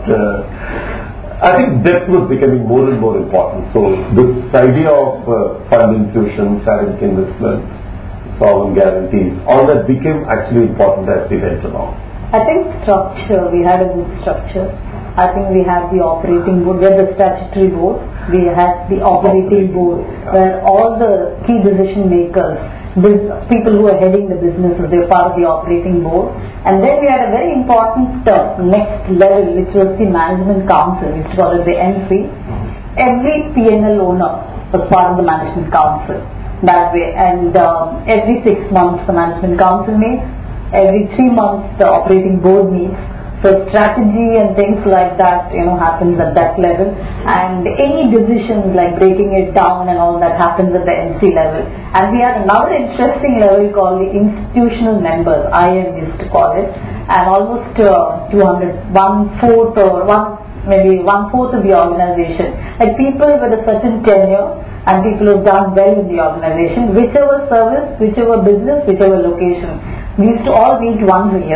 I think depth was becoming more and more important. So this idea of fund infusions, direct investments, sovereign guarantees, all that became actually important as we went along. I think structure, we had a good structure. I think we had the operating board, we had the statutory board, we had the operating board, where all the key decision makers, people who are heading the businesses, they were part of the operating board. And then we had a very important next level, which was the management council, we used to call it the MC. Every P&L owner was part of the management council that way. And every 6 months the management council meets, every 3 months the operating board meets. So strategy and things like that, happens at that level, and any decisions like breaking it down and all that happens at the MC level. And we had another interesting level called the institutional members, IM used to call it, and almost 1/4 or maybe one-fourth of the organization, like people with a certain tenure and people who've done well in the organization, whichever service, whichever business, whichever location. We used to all meet once a year.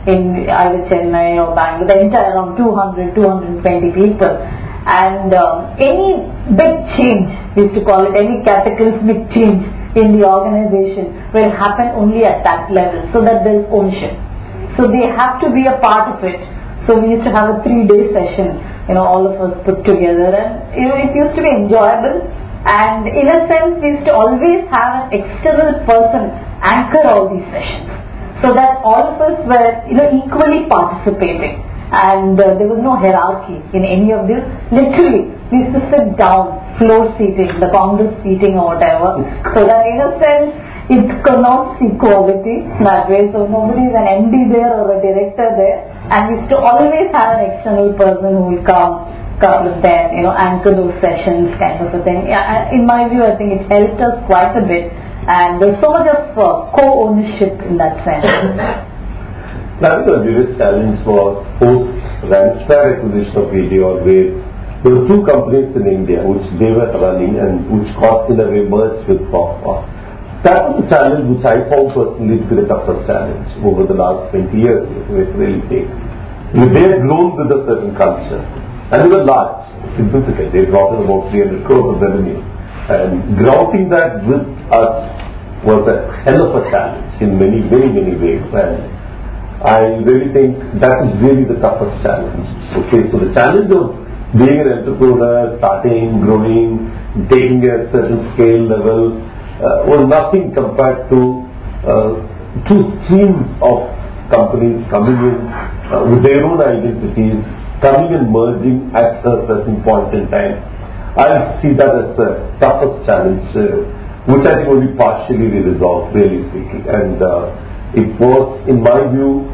in either Chennai or Bangalore, the entire around 200, 220 people. And any big change, we used to call it, any cataclysmic change in the organization will happen only at that level, so that there is ownership. So they have to be a part of it. So we used to have a 3-day session, all of us put together, and it used to be enjoyable. And in a sense, we used to always have an external person anchor all these sessions, so that all of us were equally participating. And there was no hierarchy in any of this. Literally, we used to sit down, floor seating, the Congress seating or whatever, so that in a sense it connotes equality that way. So nobody is an MD there or a director there, and we used to always have an external person who will come, couple of them, anchor those sessions, kind of a thing. Yeah, in my view, I think it helped us quite a bit, and there's so much of co-ownership in that sense. I think the biggest challenge was post-Randstad acquisition of VDR, where there were 2 companies in India which they were running and which got in a way merged with Pharma. That was the challenge which I found personally to be the toughest challenge over the last 20 years, if we really take. They had grown with a certain culture, and they were large, significant. They brought in about 300 crores of revenue. And grounding that with us was a hell of a challenge in many, very, many ways. And I really think that is really the toughest challenge. Okay, so the challenge of being an entrepreneur, starting, growing, taking a certain scale level was nothing compared to 2 streams of companies coming in with their own identities, coming and merging at a certain point in time. I see that as the toughest challenge, which I think only partially we resolved, really speaking. And it was, in my view,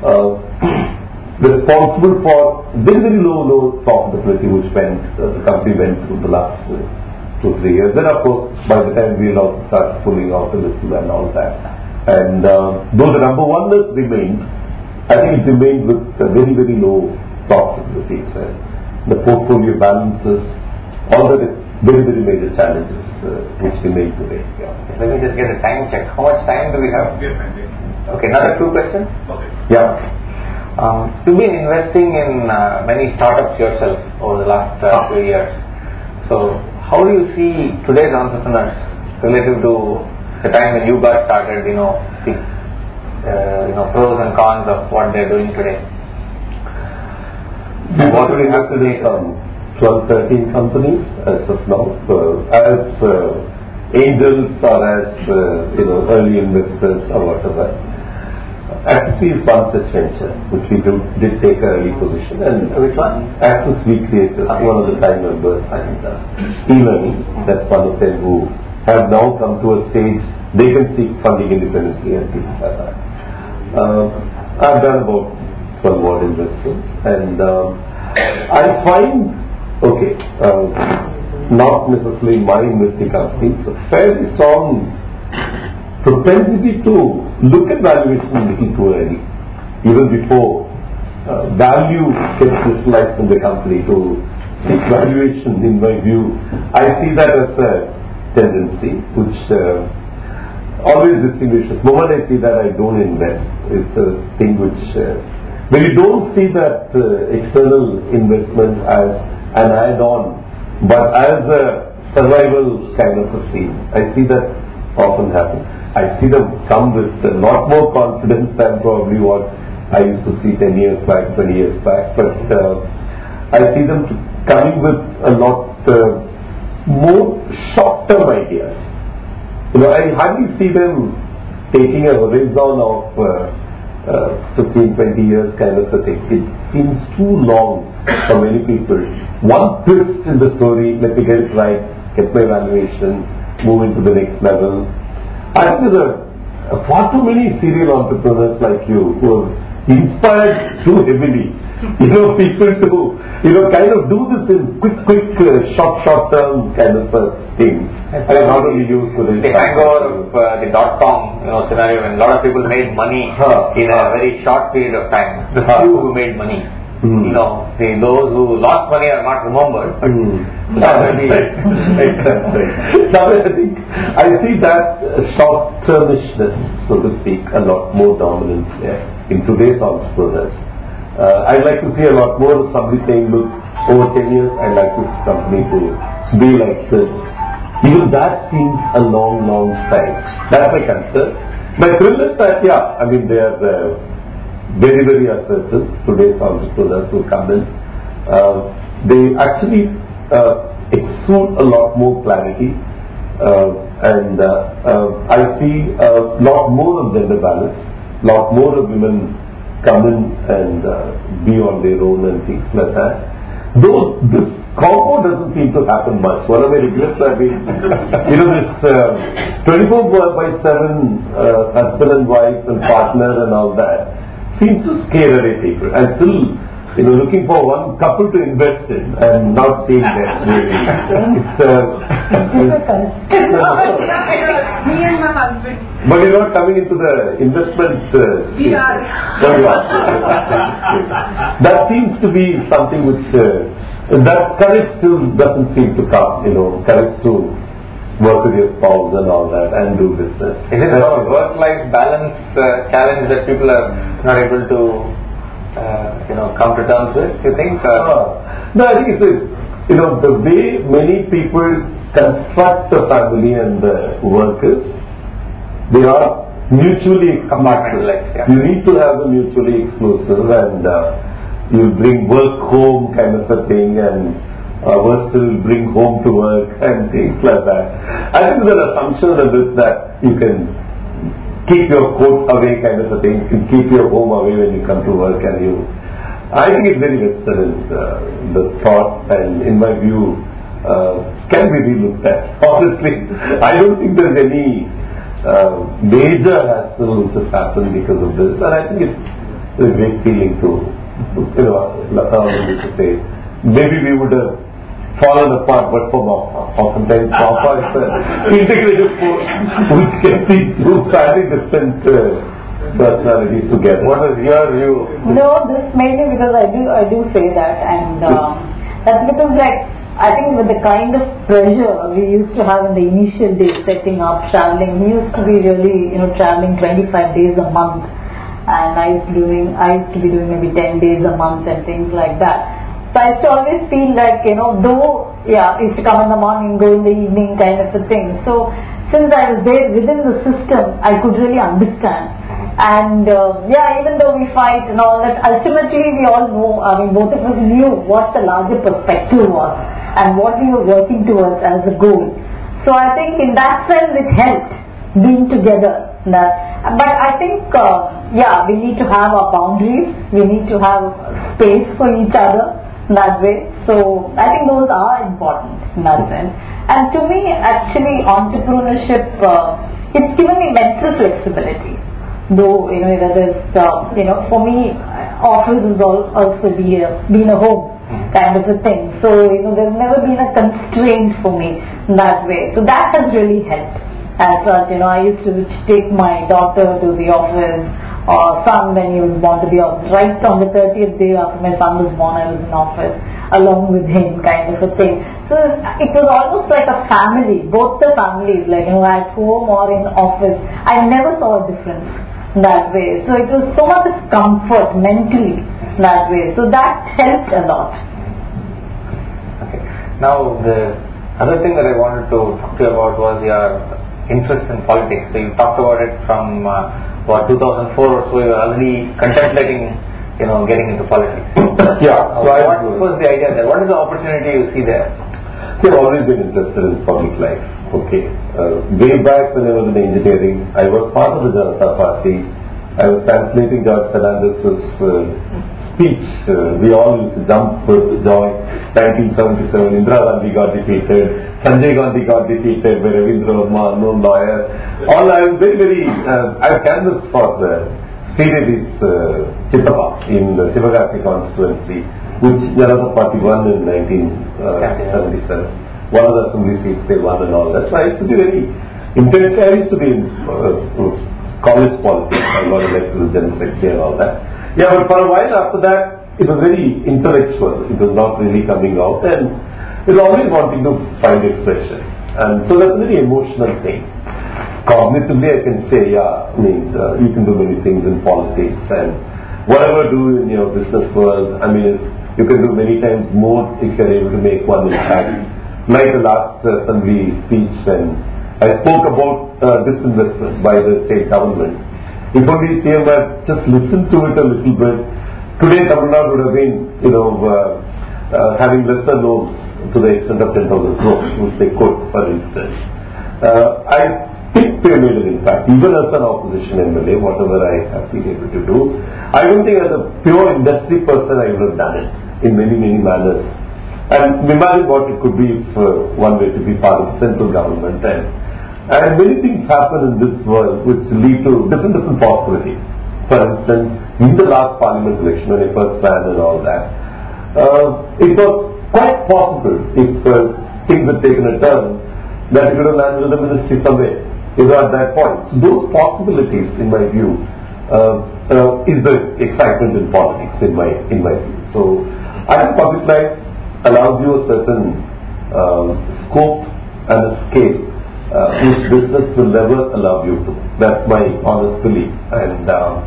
responsible for very, very low profitability which the company went through the last 2-3 years. Then of course, by the time we will also start pulling out a little and all that. And though the number oneness remained, I think it remained with very, very low profitability. So the portfolio balances, all the very, very major challenges which remain today. Yeah. Let me just get a time check. How much time do we have? Okay, another 2 questions? Okay. Yeah. You've been investing in many startups yourself over the last few years. So, how do you see today's entrepreneurs relative to the time when you got started? The pros and cons of what they're doing today. What do we have today? 12-13 companies as of now, as angels or as early investors or whatever. Axis is one such venture, which we did take an early position. And which one? Axis we created, one of the time members, and e-learning, that's one of them who have now come to a stage they can seek funding independently and things like that. I've done about 12 odd investments, and I find, not necessarily my investing companies, a fairly strong propensity to look at valuation a little too early, even before value gets crystallized in the company, to seek valuation. In my view, I see that as a tendency which always distinguishes. The moment I see that, I don't invest. It's a thing which, when you don't see that external investment as an add-on, but as a survival kind of a scene, I see that often happen. I see them come with a lot more confidence than probably what I used to see 10 years back, 20 years back, but I see them coming with a lot more short-term ideas. I hardly see them taking a horizon of 15, 20 years kind of a thing. It seems too long for many people. One twist in the story, let me get it right, get my valuation, move into the next level. I think there are far too many serial entrepreneurs like you who are inspired too heavily. People to, kind of do this in quick, short-term kind of things. And how do we use the hangover of the .com scenario, when a lot of people made money in a very short period of time. The few who made money. Those who lost money are not remembered. But Now I think I see that short-termishness, so to speak, a lot more dominant in today's entrepreneurs. I'd like to see a lot more of somebody saying, look, over 10 years, I'd like this company to be like this. Even that seems a long, long time. That's my concern. My thrill is that, I mean, they are very, very assertive, today's entrepreneurs who come in. They actually exude a lot more clarity. And I see a lot more of gender balance, a lot more of women come in and be on their own and things like that. Though this combo doesn't seem to happen much. One of my regrets have been, this 24/7 husband and wife and partner and all that seems to scare away people. I'm still looking for one couple to invest in and not seeing them. Me and my husband. But you're not coming into the investment. We are. That seems to be something which that courage still doesn't seem to come. Courage to work with your spouse and all that and do business. Is it a work-life balance challenge that people are not able to come to terms with, you think? No, I think it's the way many people construct the family and the workers, they are mutually exclusive. You need to have a mutually exclusive, and you bring work home kind of a thing, and work will bring home to work and things like that. I think there's an assumption of this that you can keep your coat away kind of a thing, you can keep your home away when you come to work, and I think it's very Western, the thought, and in my view, can be relooked at. Honestly, I don't think there's any major hassle which has happened because of this, and I think it's a great feeling to, Lata used to say, maybe we would have fallen apart, but for oftentimes Papa is the integrated force which gets these two fairly different personalities together. What is your view? No, this mainly because I do say that, and that's because I think with the kind of pressure we used to have in the initial days, setting up, traveling, we used to be really traveling 25 days a month, and I used to be doing maybe 10 days a month and things like that. So I used to always feel like, though, I used to come in the morning, go in the evening kind of a thing. So since I was there within the system, I could really understand. And even though we fight and all that, ultimately we all know, both of us knew what the larger perspective was and what we were working towards as a goal. So I think in that sense it helped being together. But I think, we need to have our boundaries, we need to have space for each other. That way, so I think those are important in that sense. And to me, actually, entrepreneurship it's given me mental flexibility. Though that is for me, office has also been a home kind of a thing. So there's never been a constraint for me in that way. So that has really helped. As such, I used to take my daughter to the office, or son when he was born to the office. Right on the 30th day after my son was born, I was in office along with him, kind of a thing. So it was almost like a family, both the families, at home or in office. I never saw a difference that way. So it was so much of comfort mentally that way. So that helped a lot. Okay. Now the other thing that I wanted to talk to you about was your interest in politics. So you talked about it from 2004 or so. You were already contemplating, getting into politics. What was the idea there? What is the opportunity you see there? I've always been interested in public life. Okay. Way back when I was in engineering, I was part of the Janata Party. I was translating George Fernandez's speech. We all used to jump with joy. 1977, Indira Gandhi got defeated. Sanjay Gandhi got defeated by Ravindra Verma, unknown lawyer. All I was very, very. I canvassed for Sridevi's Chittappa in the Sivagasi constituency, which Janata Party won in 1977. One of the assembly seats they won and all that. So I used to be very intense. I used to be in college politics. I got elected to the general secretary and all that. But for a while after that, it was very intellectual. It was not really coming out, and it was always wanting to find expression. And so that's a very emotional thing. cognitively I can say, yeah, I mean, you can do many things in politics and whatever do in your business world, I mean, you can do many times more if you're able to make one impact. Like the last assembly speech when I spoke about disinvestment by the state government. If only CM had just listened to it a little bit, today Tamil Nadu would have been, having lesser loans to the extent of 10,000 crores, which they could, for instance. I think they made an impact, even as an opposition MLA, whatever I have been able to do. I don't think as a pure industry person I would have done it in many, many manners. And imagine what it could be if one way to be part of the central government. And many things happen in this world which lead to different possibilities. For instance, in the last parliament election when I first ran and all that, it was quite possible if things had taken a turn that it would have landed in the ministry somewhere. At that point. Those possibilities, in my view, is the excitement in politics, in my view. So, I think public life allows you a certain scope and a scale which business will never allow you to. That's my honest belief. And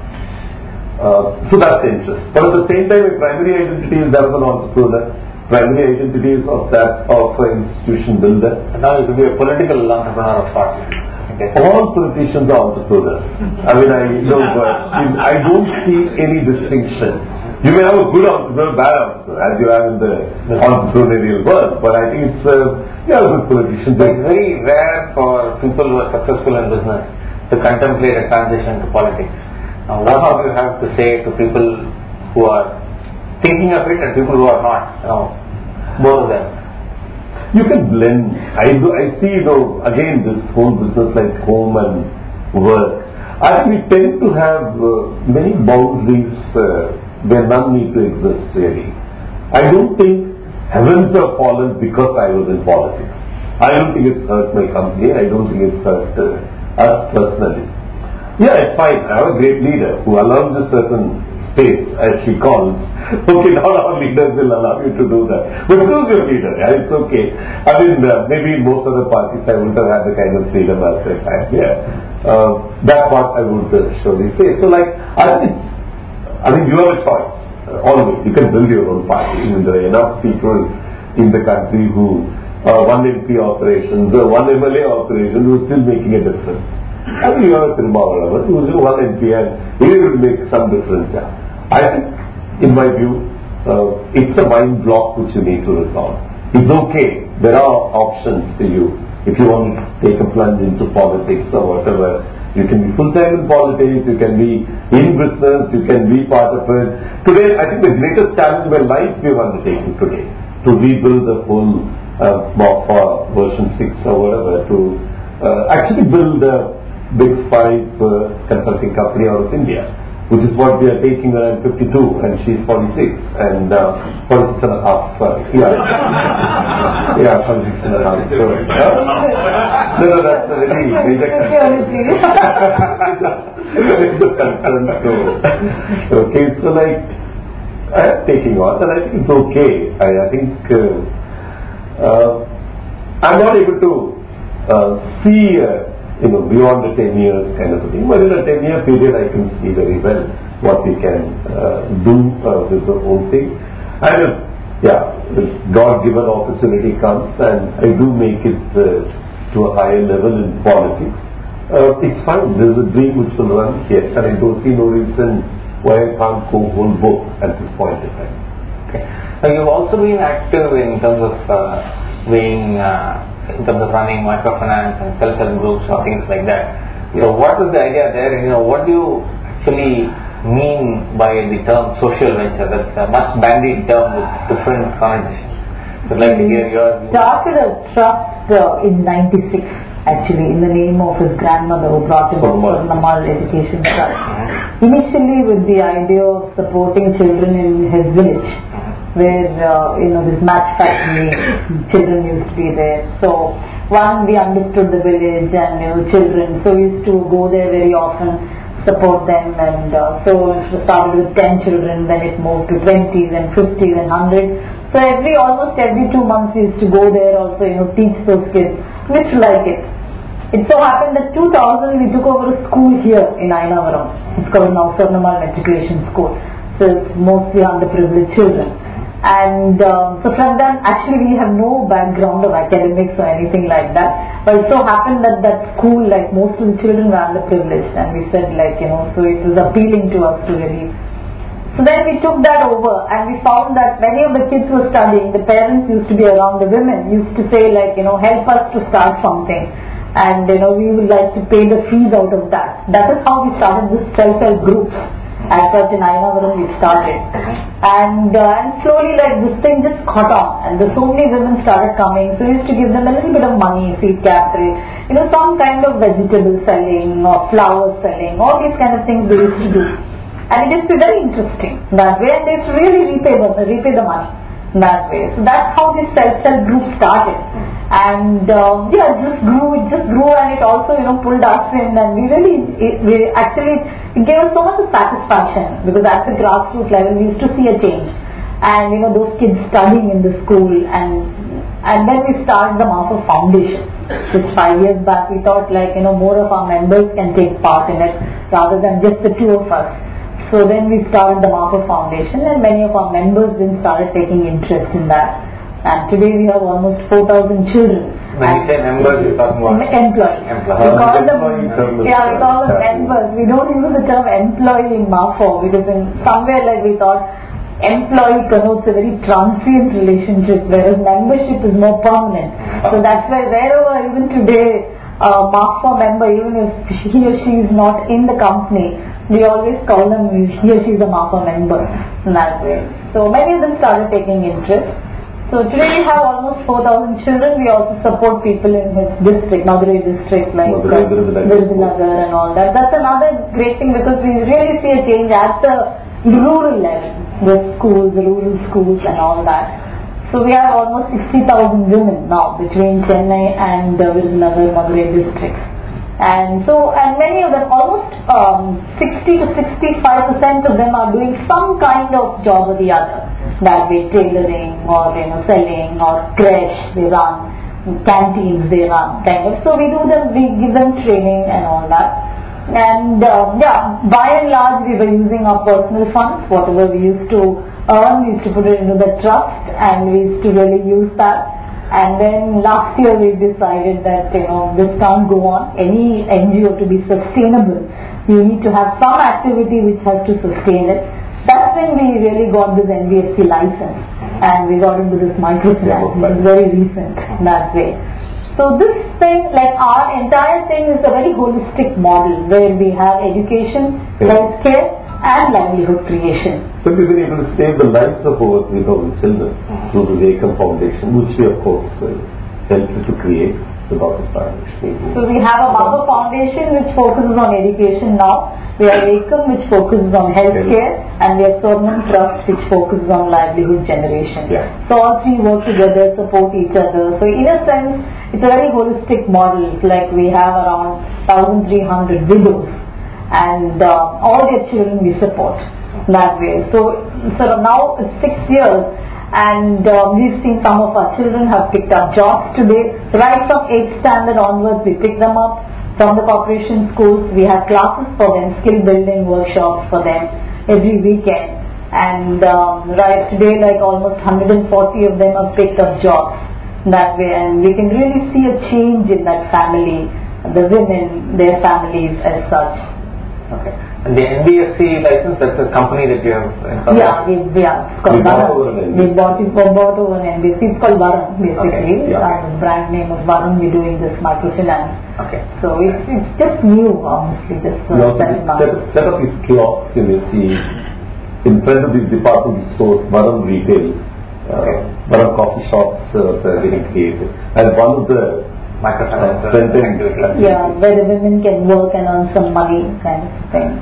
so that's the interest. But at the same time, my primary identity is that of an entrepreneur. Primary identity is of that of an institution builder. And now you could be a political entrepreneur of sorts. Okay. All politicians are entrepreneurs. I mean, I don't see any distinction. You may have a good entrepreneur, bad entrepreneur, as you have in the entrepreneurial world, but I think it's you have good politicians. But it's very rare for people who are successful in business to contemplate a transition to politics. Now, what do you have to say to people who are thinking of it and people who are not? Both of them. You can blend. I see, again, this whole business like home and work. I think we tend to have many boundaries where none need to exist really. I don't think heavens have fallen because I was in politics. I don't think it's hurt my company. I don't think it's hurt us personally. Yeah, it's fine. I have a great leader who allows a certain space, as she calls. Okay, not all leaders will allow you to do that. But who's your leader? Yeah, it's okay. I mean, maybe in most other parties I wouldn't have had the kind of freedom as I have here. That part I would surely say. So I think you have a choice. Always. You can build your own party. I mean, there are enough people in the country who, one MP operations, one MLA operation who is still making a difference. I think you have a Tirumavalavar who is one MP and he will make some difference. Yeah. I think, in my view, it's a mind block which you need to resolve. It's okay. There are options to you. If you want to take a plunge into politics or whatever, you can be full-time in politics, you can be in business, you can be part of it. Today, I think the greatest challenge in my life we have undertaken today, to rebuild the whole MOFA version 6 or whatever, to actually build a big 5 consulting company out of India, which is what we are taking when I'm 52 and she's 46 and 46 and a half, sorry. Yeah. Yeah, 46 and a half. So, no, that's a very major concern. Okay, so I'm taking on and I think it's okay. I think I'm not able to see beyond the 10 years kind of a thing. But in a 10-year period, I can see very well what we can do with the whole thing. And if God-given opportunity comes and I do make it to a higher level in politics, it's fine. There's a dream which will run here, and I don't see no reason why I can't go whole book at this point in time. Okay. Now, you've also been active in terms of in terms of running microfinance and self-help groups or things like that. So what is the idea there? What do you actually mean by the term social venture? That's a much bandied term with different connotations. So I'd like to hear your view. Started a trust in 96 actually in the name of his grandmother who brought him up for Namal Education Trust. Initially with the idea of supporting children in his village, where this match factory children used to be there. So we understood the village and children, so we used to go there very often, support them, and so it started with 10 children, then it moved to 20, then 50, then 100. So almost every 2 months we used to go there also, teach those kids, which like it. it so happened that 2000 we took over a school here in Ayanavaram. It's called now Sarnamal Matriculation School. So it's mostly underprivileged children. And so from then, actually we have no background of academics or anything like that. But it so happened that that school, like most of the children were underprivileged, and we said so it was appealing to us to really. So then we took that over, and we found that many of the kids were studying. The parents used to be around, the women used to say help us to start something. And we would like to pay the fees out of that. That is how we started this self-help group. As such in Ayanavaram we started, and slowly this thing just caught on, and so many women started coming. So we used to give them a little bit of money, seed capital, some kind of vegetable selling or flower selling, all these kind of things they used to do, and it used to be very interesting that way, and they used to really repay the money that way. So that's how this self-help group started. And it just grew, and it also pulled us in, and we actually it gave us so much of satisfaction, because at the grassroots level we used to see a change, and those kids studying in the school, and then we started the Mahaprabhu Foundation. Just 5 years back we thought more of our members can take part in it rather than just the two of us. So then we started the Mahaprabhu Foundation, and many of our members then started taking interest in that. And today we have almost 4,000 children. When you say members, you're talking about employees. We call them members. We don't use the term employee in MAFO, because in somewhere we thought employee connotes a very transient relationship, whereas membership is more permanent. So that's why wherever, even today, a MAFO member, even if he or she is not in the company, we always call them he or she is a MAFO member in that way. So many of them started taking interest. So today we have almost 4,000 children. We also support people in his district, Madurai district, like Virudhunagar and all that. That's another great thing, because we really see a change at the rural level, the rural schools and all that. So we have almost 60,000 women now between Chennai and Virudhunagar, Madurai districts. And many of them, almost 60 to 65% of them are doing some kind of job or the other. That way, tailoring or selling or creche they run, canteens they run, kind of. So we give them training and all that. And by and large we were using our personal funds. Whatever we used to earn, we used to put it into the trust, and we used to really use that. And then last year we decided that this can't go on. Any NGO to be sustainable, you need to have some activity which has to sustain it. That's when we really got this NBFC license, and we got into this microfinance, which is very recent that way. So this thing, our entire thing is a very holistic model, where we have education, healthcare and livelihood creation. But we've been able to save the lives of over 3,000 children through the Ekam Foundation, which we of course helped to create. So we have a Mahaprabhu Foundation which focuses on education now. We have Ekam which focuses on healthcare, and we have Swarnam Trust which focuses on livelihood generation. So all three work together, support each other. So in a sense, it's a very holistic model. We have around 1,300 widows, and all their children we support that way. So now it's 6 years. And we've seen some of our children have picked up jobs today. Right from 8th standard onwards, we pick them up from the corporation schools. We have classes for them, skill building workshops for them every weekend. And right today, almost 140 of them have picked up jobs that way. And we can really see a change in that family, the women, their families as such. Okay. And the NBFC license, that's a company that you have installed? It's called Varun. We bought over an NBFC. It's called Varun, basically. The brand name of Varun. We're doing this microfinance. Okay. So it's just new, honestly. Just set up these kiosks, you see, in front of these department stores, Varun retail, Varun coffee shops are getting created. And one of the microfinance where the women can work and earn some money, kind of thing.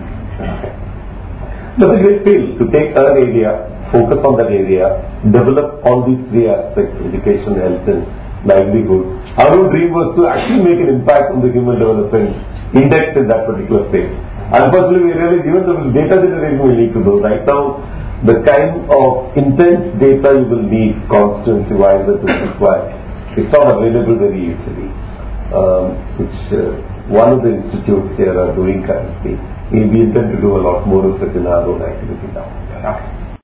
That's a great field to take an area, focus on that area, develop all these three aspects: education, health and livelihood. Our dream was to actually make an impact on the human development index in that particular space. Unfortunately, we realized even the data generation we need to do. Right now, the kind of intense data you will need constituency-wise that is required, it's not available very easily. which one of the institutes here are doing currently. We intend to do a lot more of it in our own activity now. Okay.